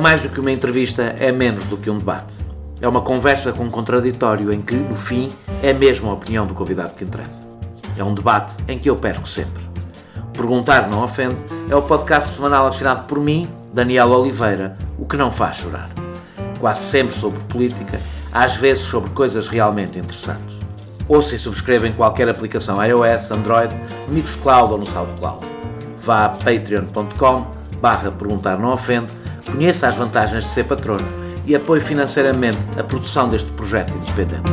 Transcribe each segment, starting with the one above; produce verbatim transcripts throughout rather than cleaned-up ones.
mais do que uma entrevista, é menos do que um debate. É uma conversa com um contraditório em que, no fim, é mesmo a opinião do convidado que interessa. É um debate em que eu perco sempre. Perguntar Não Ofende é o podcast semanal assinado por mim, Daniel Oliveira, o que não faz chorar. Quase sempre sobre política, às vezes sobre coisas realmente interessantes. Ouça e subscreva em qualquer aplicação iOS, Android, Mixcloud ou no SoundCloud. Vá a patreon ponto com barra perguntar não ofende, conheça as vantagens de ser patrono e apoie financeiramente a produção deste projeto independente.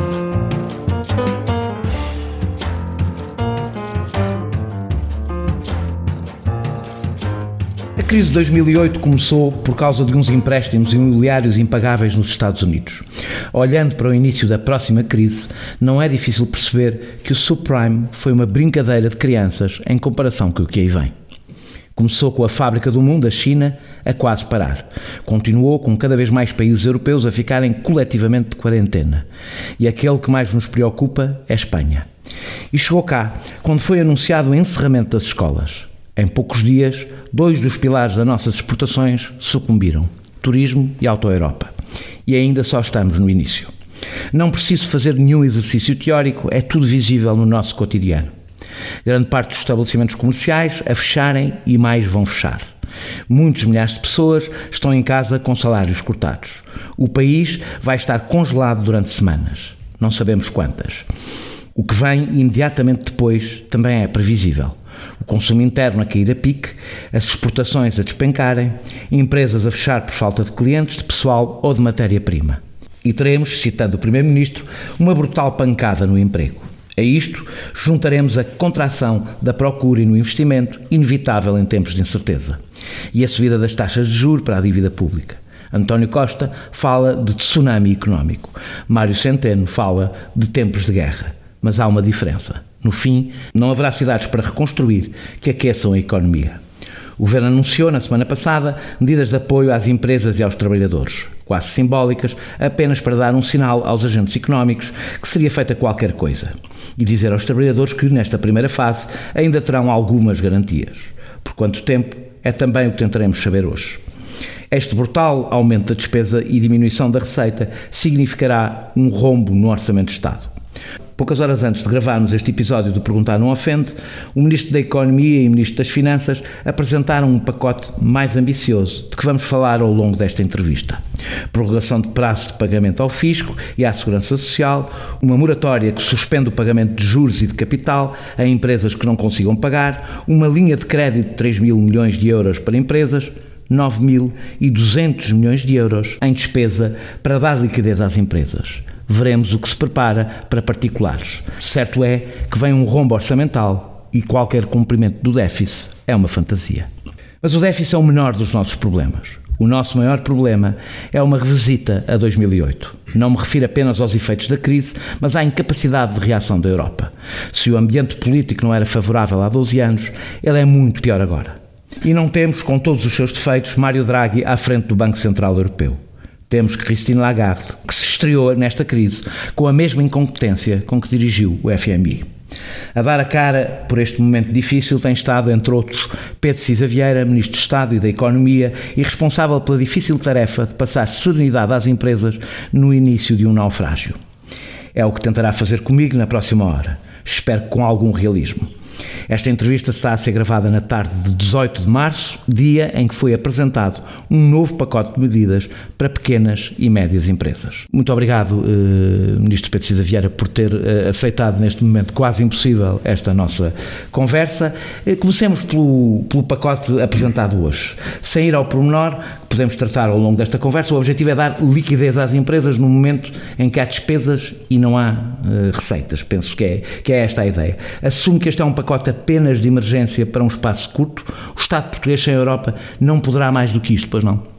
A crise de dois mil e oito começou por causa de uns empréstimos imobiliários impagáveis nos Estados Unidos. Olhando para o início da próxima crise, não é difícil perceber que o subprime foi uma brincadeira de crianças em comparação com o que aí vem. Começou com a fábrica do mundo, a China, a quase parar. Continuou com cada vez mais países europeus a ficarem coletivamente de quarentena. E aquele que mais nos preocupa é a Espanha. E chegou cá, quando foi anunciado o encerramento das escolas. Em poucos dias, dois dos pilares das nossas exportações sucumbiram: turismo e auto-Europa. E ainda só estamos no início. Não preciso fazer nenhum exercício teórico, é tudo visível no nosso cotidiano. Grande parte dos estabelecimentos comerciais a fecharem e mais vão fechar. Muitos milhares de pessoas estão em casa com salários cortados. O país vai estar congelado durante semanas. Não sabemos quantas. O que vem imediatamente depois também é previsível. O consumo interno a cair a pique, as exportações a despencarem, empresas a fechar por falta de clientes, de pessoal ou de matéria-prima. E teremos, citando o Primeiro-Ministro, uma brutal pancada no emprego. A isto juntaremos a contração da procura e no investimento, inevitável em tempos de incerteza. E a subida das taxas de juros para a dívida pública. António Costa fala de tsunami económico. Mário Centeno fala de tempos de guerra. Mas há uma diferença. No fim, não haverá cidades para reconstruir que aqueçam a economia. O Governo anunciou, na semana passada, medidas de apoio às empresas e aos trabalhadores, quase simbólicas, apenas para dar um sinal aos agentes económicos que seria feita qualquer coisa. E dizer aos trabalhadores que, nesta primeira fase, ainda terão algumas garantias. Por quanto tempo, é também o que tentaremos saber hoje. Este brutal aumento da despesa e diminuição da receita significará um rombo no Orçamento de Estado. Poucas horas antes de gravarmos este episódio do Perguntar Não Ofende, o Ministro da Economia e o Ministro das Finanças apresentaram um pacote mais ambicioso, de que vamos falar ao longo desta entrevista. Prorrogação de prazos de pagamento ao Fisco e à Segurança Social, uma moratória que suspende o pagamento de juros e de capital a empresas que não consigam pagar, uma linha de crédito de três mil milhões de euros para empresas, nove mil e duzentos milhões de euros em despesa para dar liquidez às empresas. Veremos o que se prepara para particulares. Certo é que vem um rombo orçamental e qualquer cumprimento do déficit é uma fantasia. Mas o déficit é o menor dos nossos problemas. O nosso maior problema é uma revisita a dois mil e oito. Não me refiro apenas aos efeitos da crise, mas à incapacidade de reação da Europa. Se o ambiente político não era favorável há doze anos, ele é muito pior agora. E não temos, com todos os seus defeitos, Mário Draghi à frente do Banco Central Europeu. Temos Christine Lagarde, que se estreou nesta crise com a mesma incompetência com que dirigiu o F M I. A dar a cara por este momento difícil tem estado, entre outros, Pedro Cisa Vieira, Ministro de Estado e da Economia e responsável pela difícil tarefa de passar serenidade às empresas no início de um naufrágio. É o que tentará fazer comigo na próxima hora. Espero que com algum realismo. Esta entrevista está a ser gravada na tarde de dezoito de março, dia em que foi apresentado um novo pacote de medidas para pequenas e médias empresas. Muito obrigado, eh, Ministro Pedro Cisa Vieira, por ter eh, aceitado neste momento quase impossível esta nossa conversa. Eh, comecemos pelo, pelo pacote apresentado hoje. Sem ir ao pormenor, que podemos tratar ao longo desta conversa, o objetivo é dar liquidez às empresas no momento em que há despesas e não há eh, receitas. Penso que é, que é esta a ideia. Assumo que este é um pacote apenas de emergência para um espaço curto. O Estado português sem a Europa não poderá mais do que isto, pois não?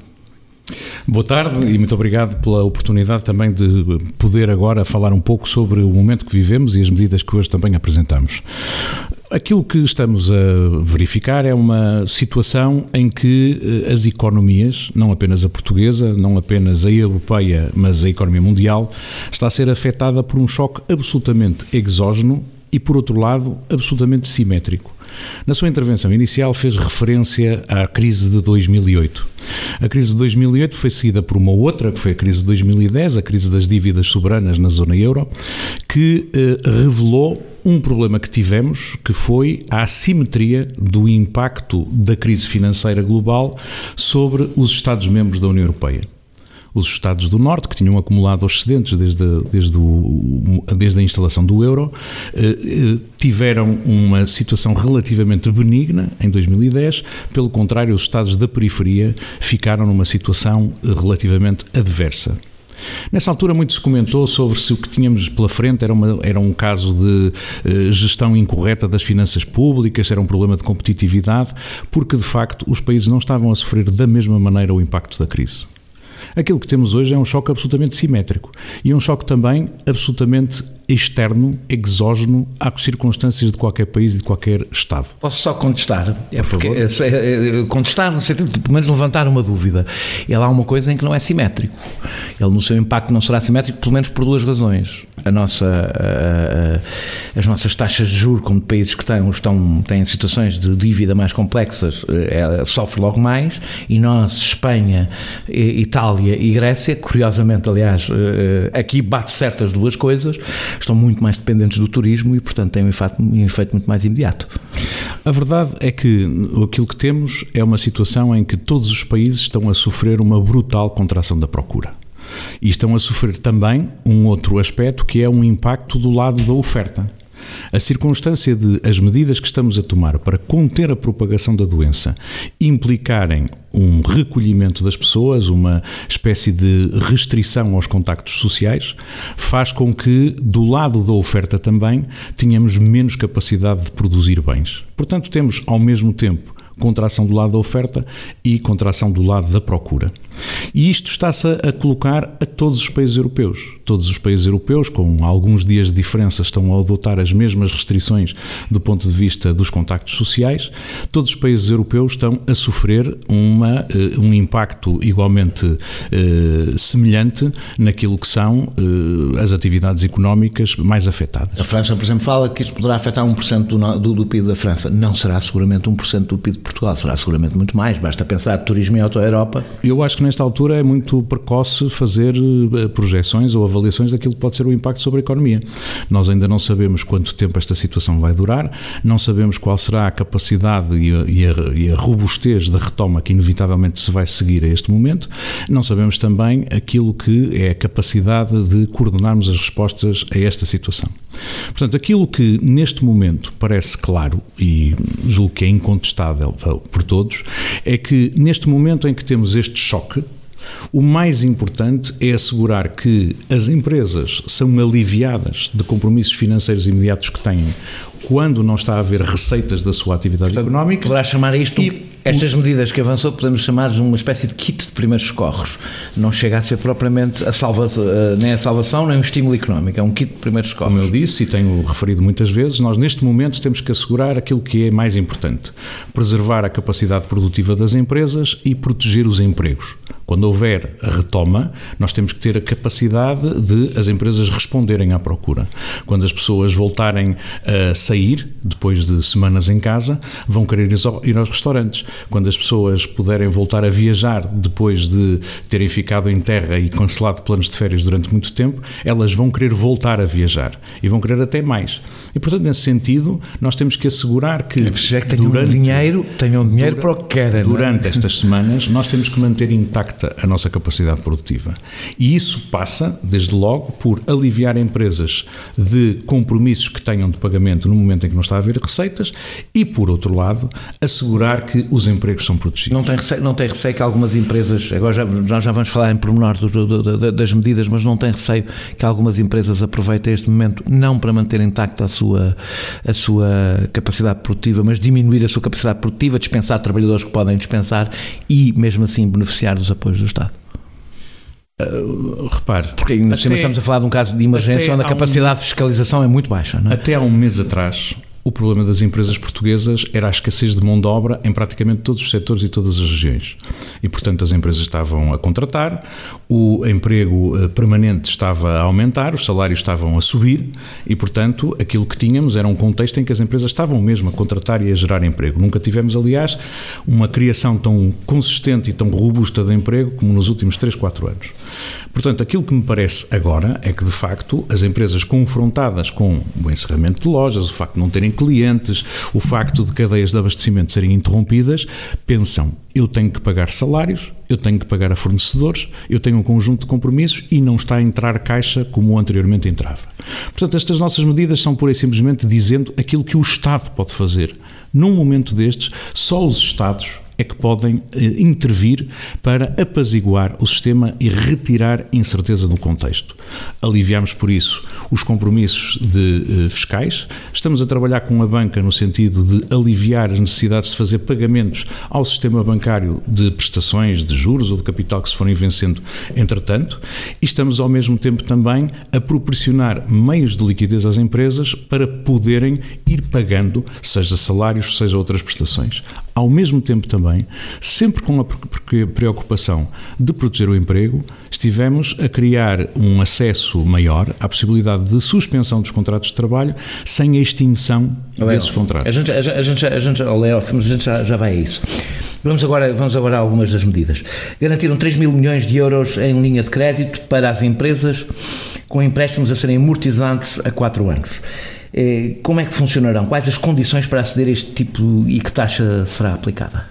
Boa tarde e muito obrigado pela oportunidade também de poder agora falar um pouco sobre o momento que vivemos e as medidas que hoje também apresentamos. Aquilo que estamos a verificar é uma situação em que as economias, não apenas a portuguesa, não apenas a europeia, mas a economia mundial, está a ser afetada por um choque absolutamente exógeno e, por outro lado, absolutamente simétrico. Na sua intervenção inicial fez referência à crise de dois mil e oito. A crise de dois mil e oito foi seguida por uma outra, que foi a crise de dois mil e dez, a crise das dívidas soberanas na zona euro, que eh, revelou um problema que tivemos, que foi a assimetria do impacto da crise financeira global sobre os Estados-membros da União Europeia. Os Estados do Norte, que tinham acumulado excedentes desde, desde, o, desde a instalação do euro, eh, tiveram uma situação relativamente benigna em dois mil e dez. Pelo contrário, os Estados da periferia ficaram numa situação relativamente adversa. Nessa altura muito se comentou sobre se o que tínhamos pela frente era, uma, era um caso de eh, gestão incorreta das finanças públicas, era um problema de competitividade, porque de facto os países não estavam a sofrer da mesma maneira o impacto da crise. Aquilo que temos hoje é um choque absolutamente simétrico e um choque também absolutamente externo, exógeno às circunstâncias de qualquer país e de qualquer Estado. Posso só contestar? É Por porque, favor. é, é, contestar no sentido de pelo menos levantar uma dúvida. Ele há uma coisa em que não é simétrico. Ele no seu impacto não será simétrico, pelo menos por duas razões. A nossa, a, a, as nossas taxas de juros, como de países que têm, estão, têm situações de dívida mais complexas, é, sofre logo mais, e nós, Espanha, Itália e Grécia, curiosamente, aliás, aqui bate certas duas coisas, estão muito mais dependentes do turismo e, portanto, têm um efeito, um efeito muito mais imediato. A verdade é que aquilo que temos é uma situação em que todos os países estão a sofrer uma brutal contração da procura. E estão a sofrer também um outro aspecto, que é um impacto do lado da oferta. A circunstância de as medidas que estamos a tomar para conter a propagação da doença implicarem um recolhimento das pessoas, uma espécie de restrição aos contactos sociais, faz com que, do lado da oferta também, tenhamos menos capacidade de produzir bens. Portanto, temos, ao mesmo tempo, contração do lado da oferta e contração do lado da procura. E isto está-se a colocar a todos os países europeus. Todos os países europeus, com alguns dias de diferença, estão a adotar as mesmas restrições do ponto de vista dos contactos sociais. Todos os países europeus estão a sofrer uma, um impacto igualmente eh, semelhante naquilo que são eh, as atividades económicas mais afetadas. A França, por exemplo, fala que isto poderá afetar um por cento do, do, do P I B da França. Não será seguramente um por cento do P I B de Portugal, será seguramente muito mais. Basta pensar turismo e auto-Europa. Eu acho que nesta altura é muito precoce fazer projeções ou avaliações daquilo que pode ser o impacto sobre a economia. Nós ainda não sabemos quanto tempo esta situação vai durar, não sabemos qual será a capacidade e a, e a, e a robustez da retoma que inevitavelmente se vai seguir a este momento, não sabemos também aquilo que é a capacidade de coordenarmos as respostas a esta situação. Portanto, aquilo que neste momento parece claro e julgo que é incontestável por todos, é que neste momento em que temos este choque, o mais importante é assegurar que as empresas são aliviadas de compromissos financeiros imediatos que têm quando não está a haver receitas da sua atividade Portanto, económica. Poderá chamar isto, e, estas medidas que avançou, podemos chamar de uma espécie de kit de primeiros socorros. Não chega a ser propriamente a salva, nem a salvação, nem um estímulo económico, é um kit de primeiros socorros. Como eu disse e tenho referido muitas vezes, nós neste momento temos que assegurar aquilo que é mais importante: preservar a capacidade produtiva das empresas e proteger os empregos. Quando houver a retoma, nós temos que ter a capacidade de as empresas responderem à procura. Quando as pessoas voltarem a sair, depois de semanas em casa, vão querer ir aos restaurantes. Quando as pessoas puderem voltar a viajar, depois de terem ficado em terra e cancelado planos de férias durante muito tempo, elas vão querer voltar a viajar e vão querer até mais. E, portanto, nesse sentido, nós temos que assegurar que, é que tenham durante, dinheiro, tenham dinheiro dura, para o que querem. Durante é? estas semanas, nós temos que manter intacta a nossa capacidade produtiva. E isso passa, desde logo, por aliviar empresas de compromissos que tenham de pagamento no momento em que não está a haver receitas e, por outro lado, assegurar que os empregos são protegidos. Não tem receio, não tem receio que algumas empresas, agora já, nós já vamos falar em pormenor do, do, do, das medidas, mas não tem receio que algumas empresas aproveitem este momento não para manter intacta a sua, a sua capacidade produtiva, mas diminuir a sua capacidade produtiva, dispensar trabalhadores que podem dispensar e, mesmo assim, beneficiar dos apoios do Estado. Uh, repare, porque ainda até, estamos a falar de um caso de emergência onde a capacidade um, de fiscalização é muito baixa, não é? Até há um mês atrás, O problema das empresas portuguesas era a escassez de mão de obra em praticamente todos os setores e todas as regiões. E, portanto, as empresas estavam a contratar, o emprego permanente estava a aumentar, os salários estavam a subir e, portanto, aquilo que tínhamos era um contexto em que as empresas estavam mesmo a contratar e a gerar emprego. Nunca tivemos, aliás, uma criação tão consistente e tão robusta de emprego como nos últimos três, quatro anos. Portanto, aquilo que me parece agora é que, de facto, as empresas confrontadas com o encerramento de lojas, o facto de não terem clientes, o facto de cadeias de abastecimento serem interrompidas, pensam, eu tenho que pagar salários, eu tenho que pagar a fornecedores, eu tenho um conjunto de compromissos e não está a entrar caixa como anteriormente entrava. Portanto, estas nossas medidas são pura e simplesmente dizendo aquilo que o Estado pode fazer. Num momento destes, só os Estados é que podem eh, intervir para apaziguar o sistema e retirar incerteza do contexto. Aliviamos, por isso, os compromissos de, eh, fiscais. Estamos a trabalhar com a banca no sentido de aliviar as necessidades de fazer pagamentos ao sistema bancário de prestações, de juros ou de capital que se forem vencendo entretanto. E estamos, ao mesmo tempo, também a proporcionar meios de liquidez às empresas para poderem ir pagando, seja salários, seja outras prestações. Ao mesmo tempo também, sempre com a preocupação de proteger o emprego, estivemos a criar um acesso maior à possibilidade de suspensão dos contratos de trabalho sem a extinção Léo, desses contratos. A gente, a gente, a gente, a gente, oh Léo, a gente já, já vai a isso. Vamos agora, vamos agora a algumas das medidas. Garantiram três mil milhões de euros em linha de crédito para as empresas com empréstimos a serem amortizados a quatro anos. Como é que funcionarão? Quais as condições para aceder a este tipo e que taxa será aplicada?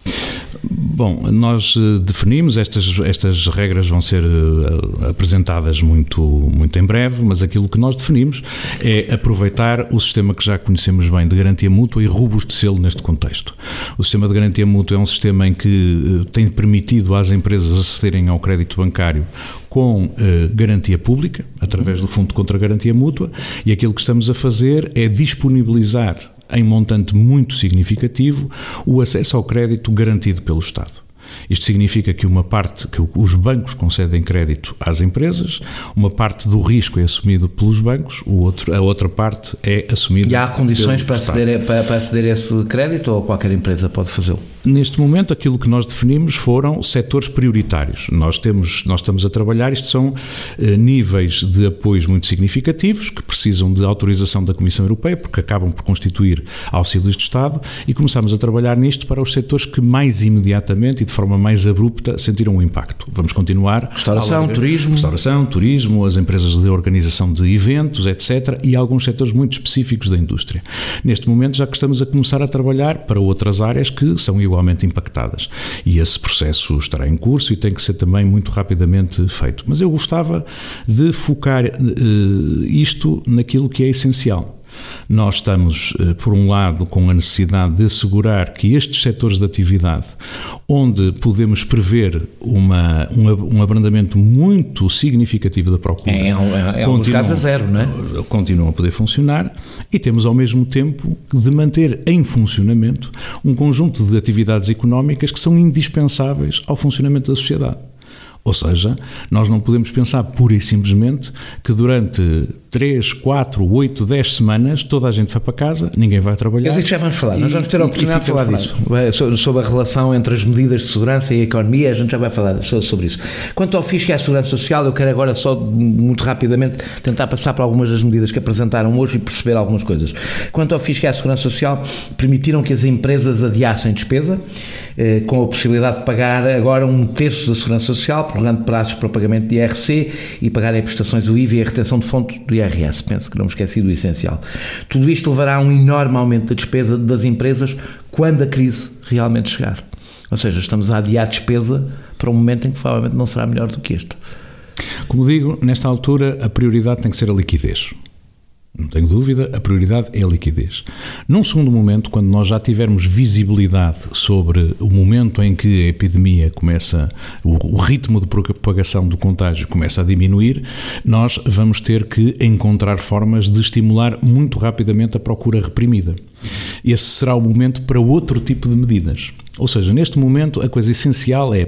Bom, nós definimos, estas, estas regras vão ser apresentadas muito, muito em breve, mas aquilo que nós definimos é aproveitar o sistema que já conhecemos bem de garantia mútua e robustecê-lo neste contexto. O sistema de garantia mútua é um sistema em que tem permitido às empresas acederem ao crédito bancário com eh, garantia pública, através do Fundo contra a Garantia Mútua, e aquilo que estamos a fazer é disponibilizar em montante muito significativo o acesso ao crédito garantido pelo Estado. Isto significa que uma parte, que os bancos concedem crédito às empresas, uma parte do risco é assumido pelos bancos, o outro, a outra parte é assumida. E há condições para aceder, para, para aceder a esse crédito ou qualquer empresa pode fazê-lo? Neste momento, aquilo que nós definimos foram setores prioritários. Nós, temos, nós estamos a trabalhar, isto são eh, níveis de apoios muito significativos, que precisam de autorização da Comissão Europeia, porque acabam por constituir auxílios de Estado, e começamos a trabalhar nisto para os setores que mais imediatamente e de forma mais abrupta sentiram um impacto. Vamos continuar. Restauração, a... turismo. Restauração, turismo, as empresas de organização de eventos, etcétera, e alguns setores muito específicos da indústria. Neste momento, já que estamos a começar a trabalhar para outras áreas que são igualmente impactadas. E esse processo estará em curso e tem que ser também muito rapidamente feito. Mas eu gostava de focar uh, isto naquilo que é essencial. Nós estamos, por um lado, com a necessidade de assegurar que estes setores de atividade, onde podemos prever uma, um, um abrandamento muito significativo da procura, é, é, é alguns casos a zero, não é? Continuam a poder funcionar, e temos ao mesmo tempo de manter em funcionamento um conjunto de atividades económicas que são indispensáveis ao funcionamento da sociedade. Ou seja, nós não podemos pensar pura e simplesmente que durante três, quatro, oito, dez semanas toda a gente vai para casa, ninguém vai trabalhar. Eu disse, já vamos falar, e, nós vamos ter a oportunidade de falar disso, sobre a relação entre as medidas de segurança e a economia, a gente já vai falar sobre isso. Quanto ao fisco e à segurança social, eu quero agora só muito rapidamente tentar passar por algumas das medidas que apresentaram hoje e perceber algumas coisas. Quanto ao fisco e à segurança social, permitiram que as empresas adiassem despesa, eh, com a possibilidade de pagar agora um terço da segurança social, prorrogando prazos para o pagamento de I R C e pagarem prestações do I V A e a retenção de fonte do I R S. Penso que não me esqueci do essencial. Tudo isto levará a um enorme aumento da despesa das empresas quando a crise realmente chegar. Ou seja, estamos a adiar despesa para um momento em que provavelmente não será melhor do que este. Como digo, nesta altura a prioridade tem que ser a liquidez. Não tenho dúvida, a prioridade é a liquidez. Num segundo momento, quando nós já tivermos visibilidade sobre o momento em que a epidemia começa, o, o ritmo de propagação do contágio começa a diminuir, nós vamos ter que encontrar formas de estimular muito rapidamente a procura reprimida. Esse será o momento para outro tipo de medidas. Ou seja, neste momento a coisa essencial é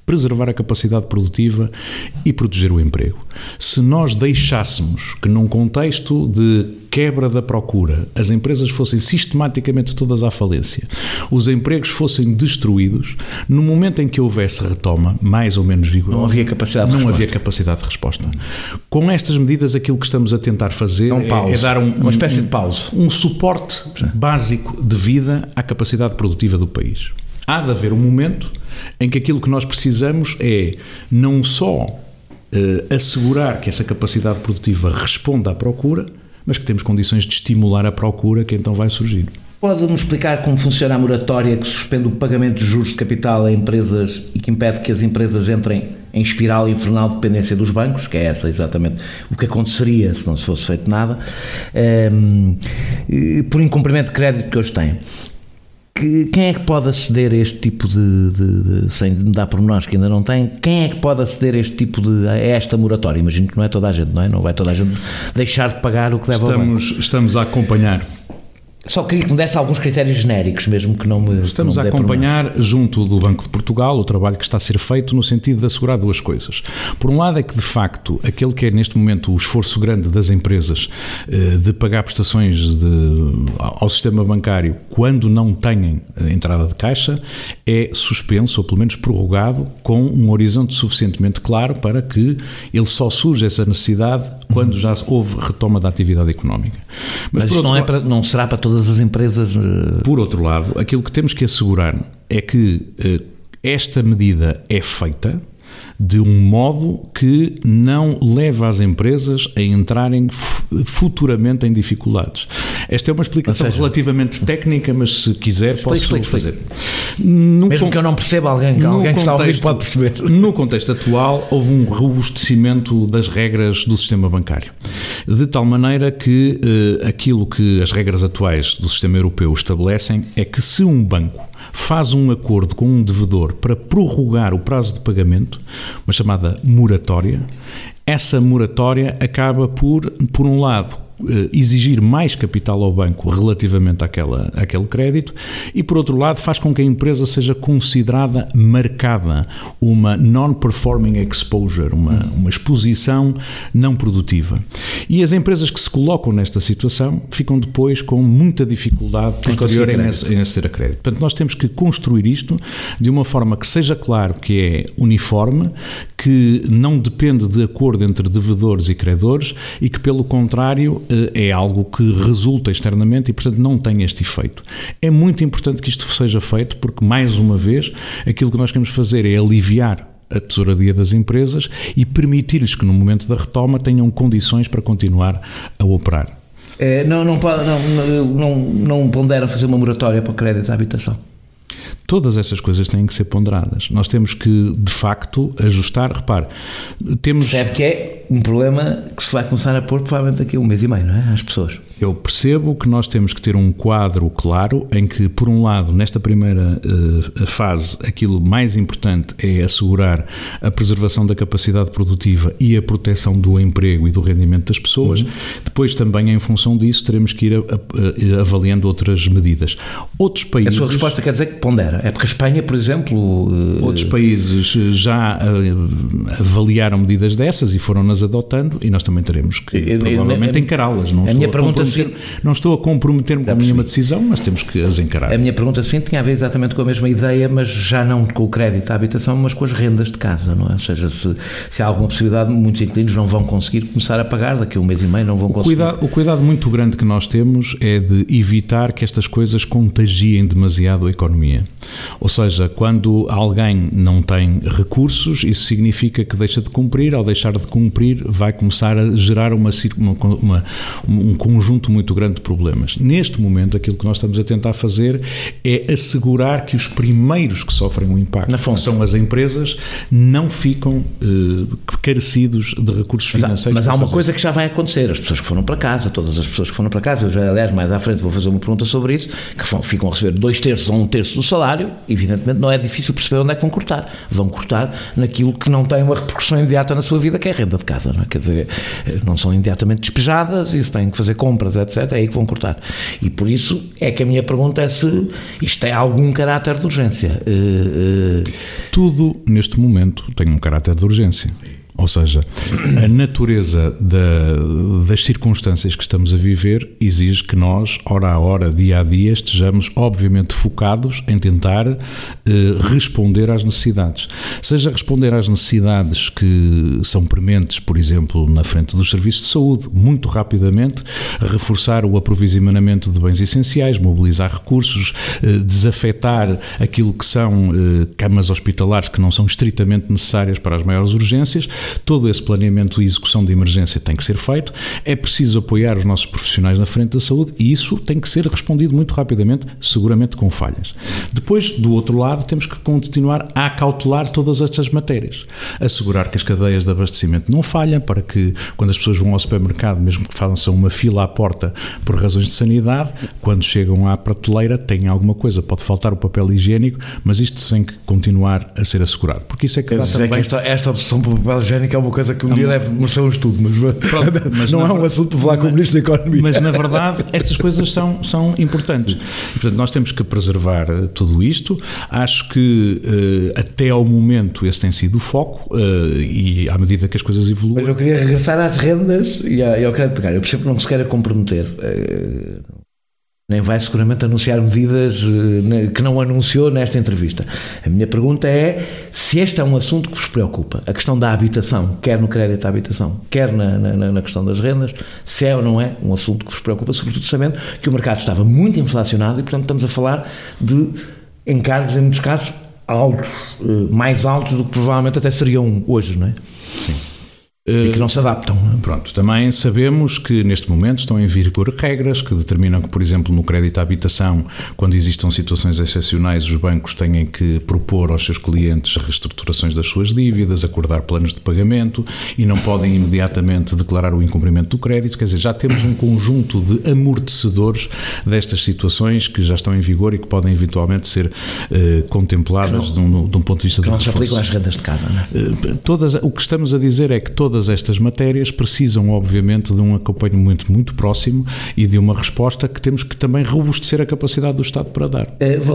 preservar a capacidade produtiva e proteger o emprego. Se nós deixássemos que num contexto de quebra da procura as empresas fossem sistematicamente todas à falência, os empregos fossem destruídos, no momento em que houvesse retoma, mais ou menos vigorosa, não havia capacidade de não resposta. havia capacidade de resposta. Com estas medidas, aquilo que estamos a tentar fazer é, um é, é dar um, uma espécie um, de pause. um suporte Sim. básico de vida à capacidade produtiva do país. Há de haver um momento em que aquilo que nós precisamos é não só eh, assegurar que essa capacidade produtiva responda à procura, mas que temos condições de estimular a procura que então vai surgir. Pode-me explicar como funciona a moratória que suspende o pagamento de juros de capital a empresas e que impede que as empresas entrem em espiral infernal de dependência dos bancos, que é essa exatamente o que aconteceria se não se fosse feito nada, um, por incumprimento de crédito que hoje têm? Que, quem é que pode aceder a este tipo de, de, de sem me dar pormenores que ainda não tem, quem é que pode aceder a este tipo de, a esta moratória? Imagino que não é toda a gente, não é? Não vai toda a gente deixar de pagar o que deve estamos, ao banco. Estamos a acompanhar. Só queria que me desse alguns critérios genéricos, mesmo que não me Estamos não me a acompanhar, junto do Banco de Portugal, o trabalho que está a ser feito no sentido de assegurar duas coisas. Por um lado é que, de facto, aquele que é neste momento o esforço grande das empresas de pagar prestações de, ao sistema bancário quando não têm entrada de caixa é suspenso, ou pelo menos prorrogado, com um horizonte suficientemente claro para que ele só surja essa necessidade quando uhum. já houve retoma da atividade económica. Mas, Mas isto não, é para, não será para todas as empresas? Por outro lado, aquilo que temos que assegurar é que eh, esta medida é feita de um modo que não leva as empresas a entrarem futuramente em dificuldades. Esta é uma explicação seja, relativamente técnica, mas se quiser explique, posso explique, fazer. No Mesmo con- que eu não perceba, alguém, alguém contexto, que está a ouvir pode perceber. No contexto atual, houve um robustecimento das regras do sistema bancário, de tal maneira que eh, aquilo que as regras atuais do sistema europeu estabelecem é que se um banco faz um acordo com um devedor para prorrogar o prazo de pagamento, uma chamada moratória, essa moratória acaba por, por um lado, exigir mais capital ao banco relativamente àquela, àquele crédito e, por outro lado, faz com que a empresa seja considerada marcada, uma non-performing exposure, uma, uma exposição não produtiva. E as empresas que se colocam nesta situação ficam depois com muita dificuldade posterior em aceder a crédito. Portanto, nós temos que construir isto de uma forma que seja claro que é uniforme, que não depende de acordo entre devedores e credores e que, pelo contrário, é algo que resulta externamente e, portanto, não tem este efeito. É muito importante que isto seja feito porque, mais uma vez, aquilo que nós queremos fazer é aliviar a tesouraria das empresas e permitir-lhes que, no momento da retoma, tenham condições para continuar a operar. É, não, não, não, não, não ponderam fazer uma moratória para o crédito à habitação? Todas essas coisas têm que ser ponderadas. Nós temos que, de facto, ajustar. Repare, temos... Percebe que é um problema que se vai começar a pôr provavelmente daqui a um mês e meio, não é? Às pessoas. Eu percebo que nós temos que ter um quadro claro em que, por um lado, nesta primeira uh, fase, aquilo mais importante é assegurar a preservação da capacidade produtiva e a proteção do emprego e do rendimento das pessoas. Uhum. Depois, também, em função disso, teremos que ir a, a, a, avaliando outras medidas. Outros países... A sua resposta quer dizer que pondera. É porque a Espanha, por exemplo... Uh... Outros países já uh, avaliaram medidas dessas e foram-nas adotando e nós também teremos que, eu, provavelmente, encará-las. Não a minha pergunta Sim. Não estou a comprometer-me com nenhuma decisão, mas temos que as encarar. A minha pergunta sim tinha a ver exatamente com a mesma ideia, mas já não com o crédito à habitação, mas com as rendas de casa, não é? Ou seja, se, se há alguma possibilidade, muitos inquilinos não vão conseguir começar a pagar, daqui a um mês e meio não vão o conseguir. Cuidado, o cuidado muito grande que nós temos é de evitar que estas coisas contagiem demasiado a economia. Ou seja, quando alguém não tem recursos, isso significa que deixa de cumprir, ao deixar de cumprir vai começar a gerar uma, uma, uma, um conjunto muito grande de problemas. Neste momento, aquilo que nós estamos a tentar fazer é assegurar que os primeiros que sofrem o impacto, que são as empresas, não ficam uh, carecidos de recursos mas financeiros. Há, mas há uma fazer. coisa que já vai acontecer, as pessoas que foram para casa, todas as pessoas que foram para casa, eu já, aliás, mais à frente vou fazer uma pergunta sobre isso, que ficam a receber dois terços ou um terço do salário, evidentemente não é difícil perceber onde é que vão cortar. Vão cortar naquilo que não tem uma repercussão imediata na sua vida, que é a renda de casa. casa, não é? Quer dizer, não são imediatamente despejadas e se têm que fazer compras, etcétera, é aí que vão cortar. E por isso é que a minha pergunta é se isto tem algum caráter de urgência. Uh, uh... Tudo, neste momento, tem um caráter de urgência. Ou seja, a natureza da, das circunstâncias que estamos a viver exige que nós, hora a hora, dia a dia, estejamos obviamente focados em tentar eh, responder às necessidades. Seja responder às necessidades que são prementes, por exemplo, na frente dos serviços de saúde, muito rapidamente, reforçar o aprovisionamento de bens essenciais, mobilizar recursos, eh, desafetar aquilo que são eh, camas hospitalares que não são estritamente necessárias para as maiores urgências. Todo esse planeamento e execução de emergência tem que ser feito, é preciso apoiar os nossos profissionais na frente da saúde e isso tem que ser respondido muito rapidamente, seguramente com falhas. Depois, do outro lado, temos que continuar a acautelar todas estas matérias, assegurar que as cadeias de abastecimento não falham, para que quando as pessoas vão ao supermercado, mesmo que façam uma fila à porta por razões de sanidade, quando chegam à prateleira têm alguma coisa, pode faltar o papel higiênico, mas isto tem que continuar a ser assegurado, porque isso é que dá também... que esta, esta obsessão pelo papel higiênico é uma coisa que um dia deve merecer um estudo, mas, pronto, mas não é um assunto para falar com o Ministro da Economia. Mas na verdade estas coisas são, são importantes. E, portanto, nós temos que preservar tudo isto. Acho que uh, até ao momento esse tem sido o foco uh, e à medida que as coisas evoluem... Mas eu queria regressar às rendas e ao crédito pegar. Eu percebo que não se queira comprometer. Uh, nem vai seguramente anunciar medidas que não anunciou nesta entrevista. A minha pergunta é se este é um assunto que vos preocupa, a questão da habitação, quer no crédito à habitação, quer na, na, na questão das rendas, se é ou não é um assunto que vos preocupa, sobretudo sabendo que o mercado estava muito inflacionado e, portanto, estamos a falar de encargos, em muitos casos, altos, mais altos do que provavelmente até seriam hoje, não é? Sim. E que não se adaptam. Pronto, também sabemos que neste momento estão em vigor regras que determinam que, por exemplo, no crédito à habitação, quando existam situações excepcionais, os bancos têm que propor aos seus clientes reestruturações das suas dívidas, acordar planos de pagamento e não podem imediatamente declarar o incumprimento do crédito. Quer dizer, já temos um conjunto de amortecedores destas situações que já estão em vigor e que podem eventualmente ser eh, contempladas de um, de um ponto de vista que do não se aplicam às rendas de casa, não é? Eh, todas, o que estamos a dizer é que todas Todas estas matérias precisam, obviamente, de um acompanhamento muito próximo e de uma resposta que temos que também robustecer a capacidade do Estado para dar.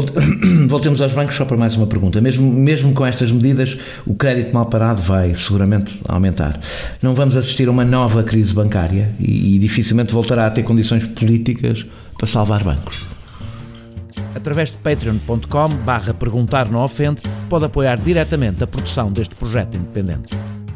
Voltemos aos bancos só para mais uma pergunta. Mesmo, mesmo com estas medidas, o crédito mal parado vai seguramente aumentar. Não vamos assistir a uma nova crise bancária e, e dificilmente voltará a ter condições políticas para salvar bancos. Através de patreon ponto com barra perguntar não ofende, pode apoiar diretamente a produção deste projeto independente.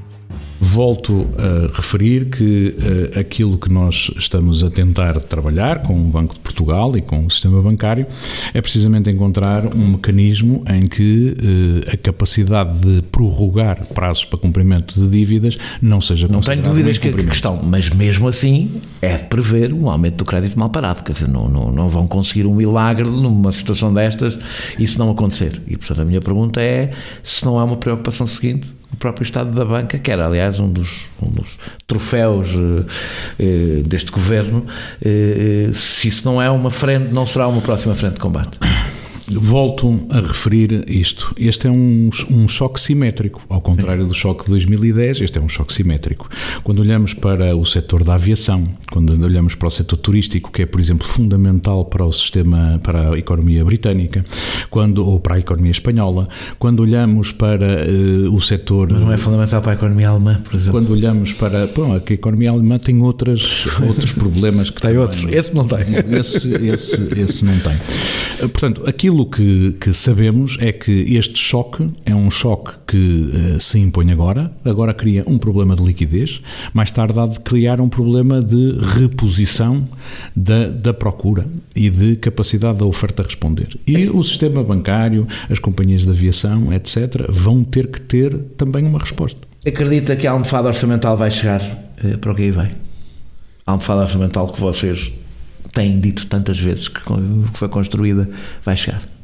Volto a referir que uh, aquilo que nós estamos a tentar trabalhar com o Banco de Portugal e com o sistema bancário é precisamente encontrar um mecanismo em que uh, a capacidade de prorrogar prazos para cumprimento de dívidas não seja Não tenho dúvidas que a questão, mas mesmo assim é de prever um aumento do crédito mal parado, quer dizer, não, não, não vão conseguir um milagre numa situação destas isso não acontecer. E portanto a minha pergunta é se não há uma preocupação seguinte. O próprio estado da banca, que era aliás um dos, um dos troféus eh, deste governo, eh, se isso não é uma frente, não será uma próxima frente de combate. Volto a referir isto. Este é um, um choque simétrico. Ao contrário Sim. do choque de dois mil e dez, este é um choque simétrico. Quando olhamos para o setor da aviação, quando olhamos para o setor turístico, que é, por exemplo, fundamental para o sistema, para a economia britânica, quando, ou para a economia espanhola, quando olhamos para uh, o setor... Mas não é fundamental para a economia alemã, por exemplo? Quando olhamos para... Bom, a economia alemã tem outras, outros problemas que tem também, outros. Esse não tem. Esse, esse, esse não tem. Portanto, aquilo Aquilo que, que sabemos é que este choque é um choque que uh, se impõe agora, agora cria um problema de liquidez, mais tarde há de criar um problema de reposição da, da procura e de capacidade da oferta a responder. E o sistema bancário, as companhias de aviação, etcétera, vão ter que ter também uma resposta. Acredita que a almofada orçamental vai chegar uh, para o que aí vai? A almofada orçamental que vocês têm dito tantas vezes que foi construída, vai chegar?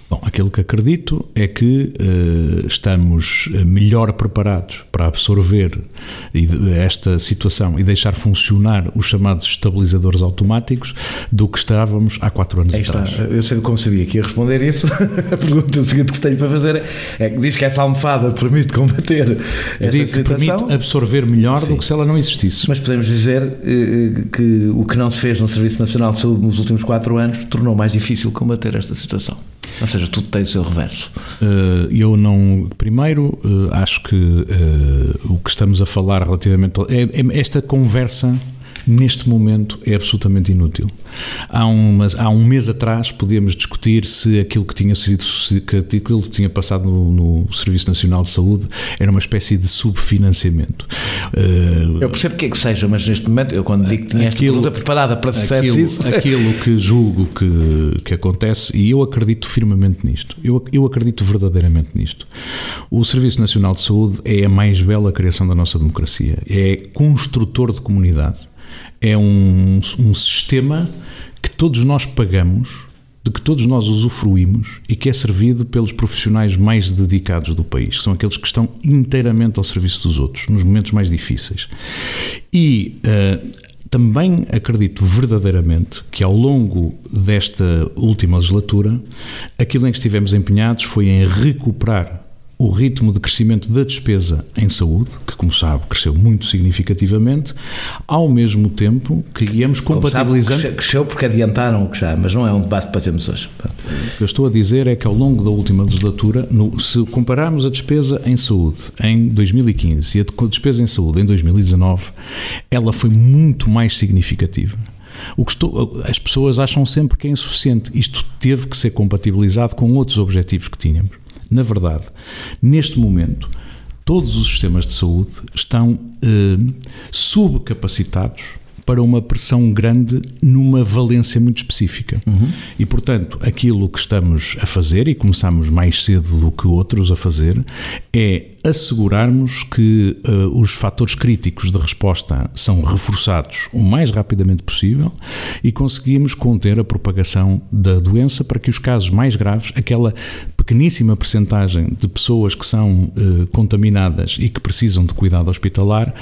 Bom, aquilo que acredito é que uh, estamos melhor preparados para absorver esta situação e deixar funcionar os chamados estabilizadores automáticos do que estávamos há quatro anos Aí atrás. Está. Eu sei como sabia que ia responder isso. A pergunta seguinte que tenho para fazer é que diz que essa almofada permite combater esta digo situação. Que permite absorver melhor Sim. do que se ela não existisse. Mas podemos dizer uh, que o que não se fez no Serviço Nacional de Saúde nos últimos quatro anos tornou mais difícil combater esta situação. Ou seja, tudo tem o seu reverso. Uh, eu não... Primeiro, uh, acho que uh, o que estamos a falar relativamente... É, é, esta conversa, neste momento, é absolutamente inútil. Há, umas, há um mês atrás podíamos discutir se aquilo que tinha sido que aquilo que tinha passado no, no Serviço Nacional de Saúde era uma espécie de subfinanciamento. Uh, eu percebo que é que seja, mas neste momento, eu quando digo que tinha esta aquilo, pergunta preparada para sucesso aquilo, isso... aquilo que julgo que, que acontece, e eu acredito firmemente nisto, eu, eu acredito verdadeiramente nisto. O Serviço Nacional de Saúde é a mais bela criação da nossa democracia, é construtor de comunidade. É um, um sistema que todos nós pagamos, de que todos nós usufruímos e que é servido pelos profissionais mais dedicados do país, que são aqueles que estão inteiramente ao serviço dos outros, nos momentos mais difíceis. E uh, também acredito verdadeiramente que ao longo desta última legislatura, aquilo em que estivemos empenhados foi em recuperar o ritmo de crescimento da despesa em saúde, que, como sabe, cresceu muito significativamente, ao mesmo tempo que íamos compatibilizando... Sabe, cresceu porque adiantaram o que já, mas não é um debate para termos hoje. O que eu estou a dizer é que ao longo da última legislatura, no, se compararmos a despesa em saúde em dois mil e quinze e a despesa em saúde em dois mil e dezanove, ela foi muito mais significativa. O que estou, as pessoas acham sempre que é insuficiente. Isto teve que ser compatibilizado com outros objetivos que tínhamos. Na verdade, neste momento, todos os sistemas de saúde estão eh, subcapacitados para uma pressão grande numa valência muito específica. Uhum. E, portanto, aquilo que estamos a fazer, e começamos mais cedo do que outros a fazer, é assegurarmos que uh, os fatores críticos de resposta são reforçados o mais rapidamente possível e conseguimos conter a propagação da doença para que os casos mais graves, aquela pequeníssima percentagem de pessoas que são uh, contaminadas e que precisam de cuidado hospitalar,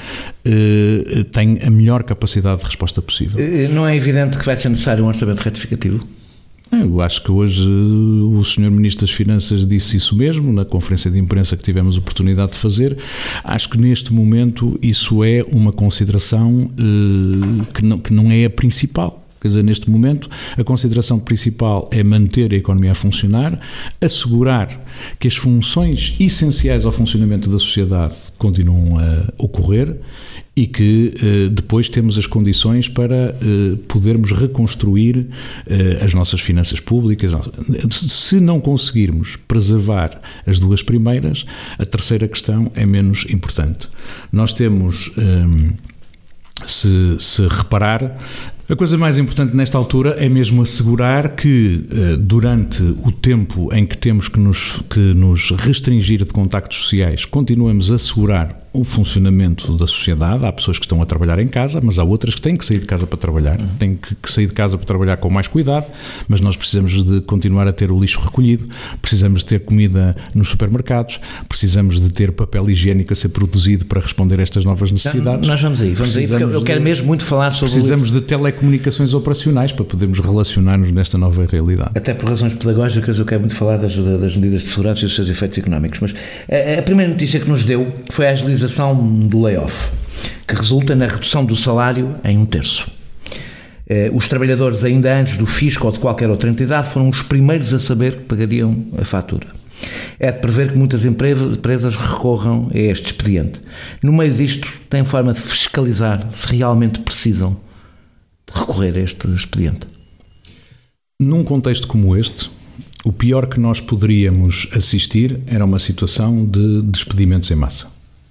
uh, tenham a melhor capacidade de resposta possível. Não é evidente que vai ser necessário um orçamento retificativo? Eu acho que hoje o senhor Ministro das Finanças disse isso mesmo, na conferência de imprensa que tivemos a oportunidade de fazer. Acho que neste momento isso é uma consideração eh, que, não, que não é a principal. Quer dizer, neste momento, a consideração principal é manter a economia a funcionar, assegurar que as funções essenciais ao funcionamento da sociedade continuam a ocorrer e que eh, depois temos as condições para eh, podermos reconstruir eh, as nossas finanças públicas. Se não conseguirmos preservar as duas primeiras, a terceira questão é menos importante. Nós temos, eh, se, se reparar, a coisa mais importante nesta altura é mesmo assegurar que durante o tempo em que temos que nos, que nos restringir de contactos sociais, continuemos a assegurar o funcionamento da sociedade. Há pessoas que estão a trabalhar em casa, mas há outras que têm que sair de casa para trabalhar, têm que, que sair de casa para trabalhar com mais cuidado, mas nós precisamos de continuar a ter o lixo recolhido, precisamos de ter comida nos supermercados, precisamos de ter papel higiênico a ser produzido para responder a estas novas necessidades. Nós vamos aí, vamos aí, porque eu quero mesmo muito falar sobre... Precisamos de telecomunicações operacionais para podermos relacionar-nos nesta nova realidade. Até por razões pedagógicas eu quero muito falar das, das medidas de segurança e dos seus efeitos económicos, mas a, a primeira notícia que nos deu foi a agilização do layoff, que resulta na redução do salário em um terço. Os trabalhadores, ainda antes do fisco ou de qualquer outra entidade, foram os primeiros a saber que pagariam a fatura. É de prever que muitas empresas recorram a este expediente. No meio disto, tem forma de fiscalizar se realmente precisam de recorrer a este expediente? Num contexto como este, o pior que nós poderíamos assistir era uma situação de despedimentos em massa.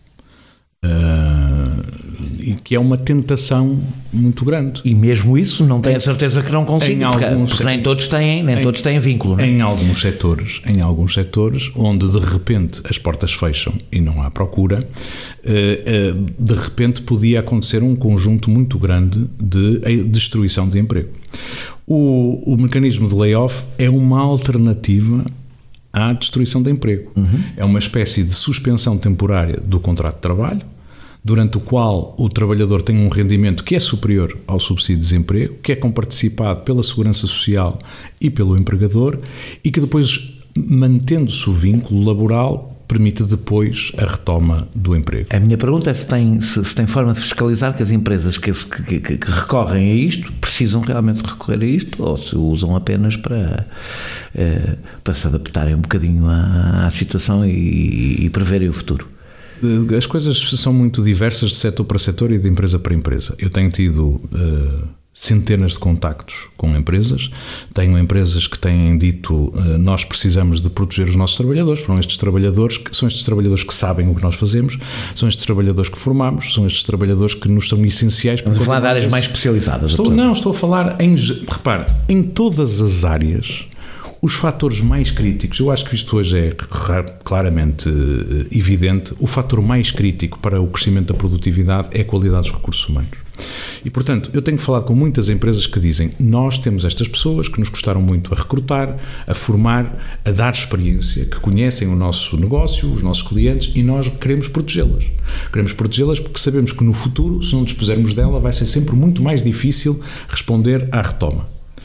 Uh, e que é uma tentação muito grande. E mesmo isso não tenho a certeza que não consigo, porque, alguns, porque nem todos têm, nem em, todos têm vínculo. Não é? Em alguns setores, em alguns setores, onde de repente as portas fecham e não há procura, uh, uh, de repente podia acontecer um conjunto muito grande de destruição de emprego. O, o mecanismo de layoff é uma alternativa à destruição de emprego. Uhum. É uma espécie de suspensão temporária do contrato de trabalho, durante o qual o trabalhador tem um rendimento que é superior ao subsídio de desemprego, que é comparticipado pela Segurança Social e pelo empregador, e que depois, mantendo-se o vínculo laboral, permite depois a retoma do emprego. A minha pergunta é se tem, se, se tem forma de fiscalizar que as empresas que, que, que, que recorrem a isto precisam realmente recorrer a isto, ou se usam apenas para, eh, para se adaptarem um bocadinho à, à situação e, e preverem o futuro. As coisas são muito diversas de setor para setor e de empresa para empresa. Eu tenho tido uh, centenas de contactos com empresas, tenho empresas que têm dito uh, nós precisamos de proteger os nossos trabalhadores, foram estes trabalhadores, que, são estes trabalhadores que sabem o que nós fazemos, são estes trabalhadores que formamos, são estes trabalhadores que nos são essenciais. Estamos a falar de áreas mais especializadas. Estou, não, estou a falar em, repare, em todas as áreas. Os fatores mais críticos, eu acho que isto hoje é claramente evidente, o fator mais crítico para o crescimento da produtividade é a qualidade dos recursos humanos. E, portanto, eu tenho falado com muitas empresas que dizem, nós temos estas pessoas que nos custaram muito a recrutar, a formar, a dar experiência, que conhecem o nosso negócio, os nossos clientes, e nós queremos protegê-las. Queremos protegê-las porque sabemos que no futuro, se não dispusermos dela, vai ser sempre muito mais difícil responder à retoma.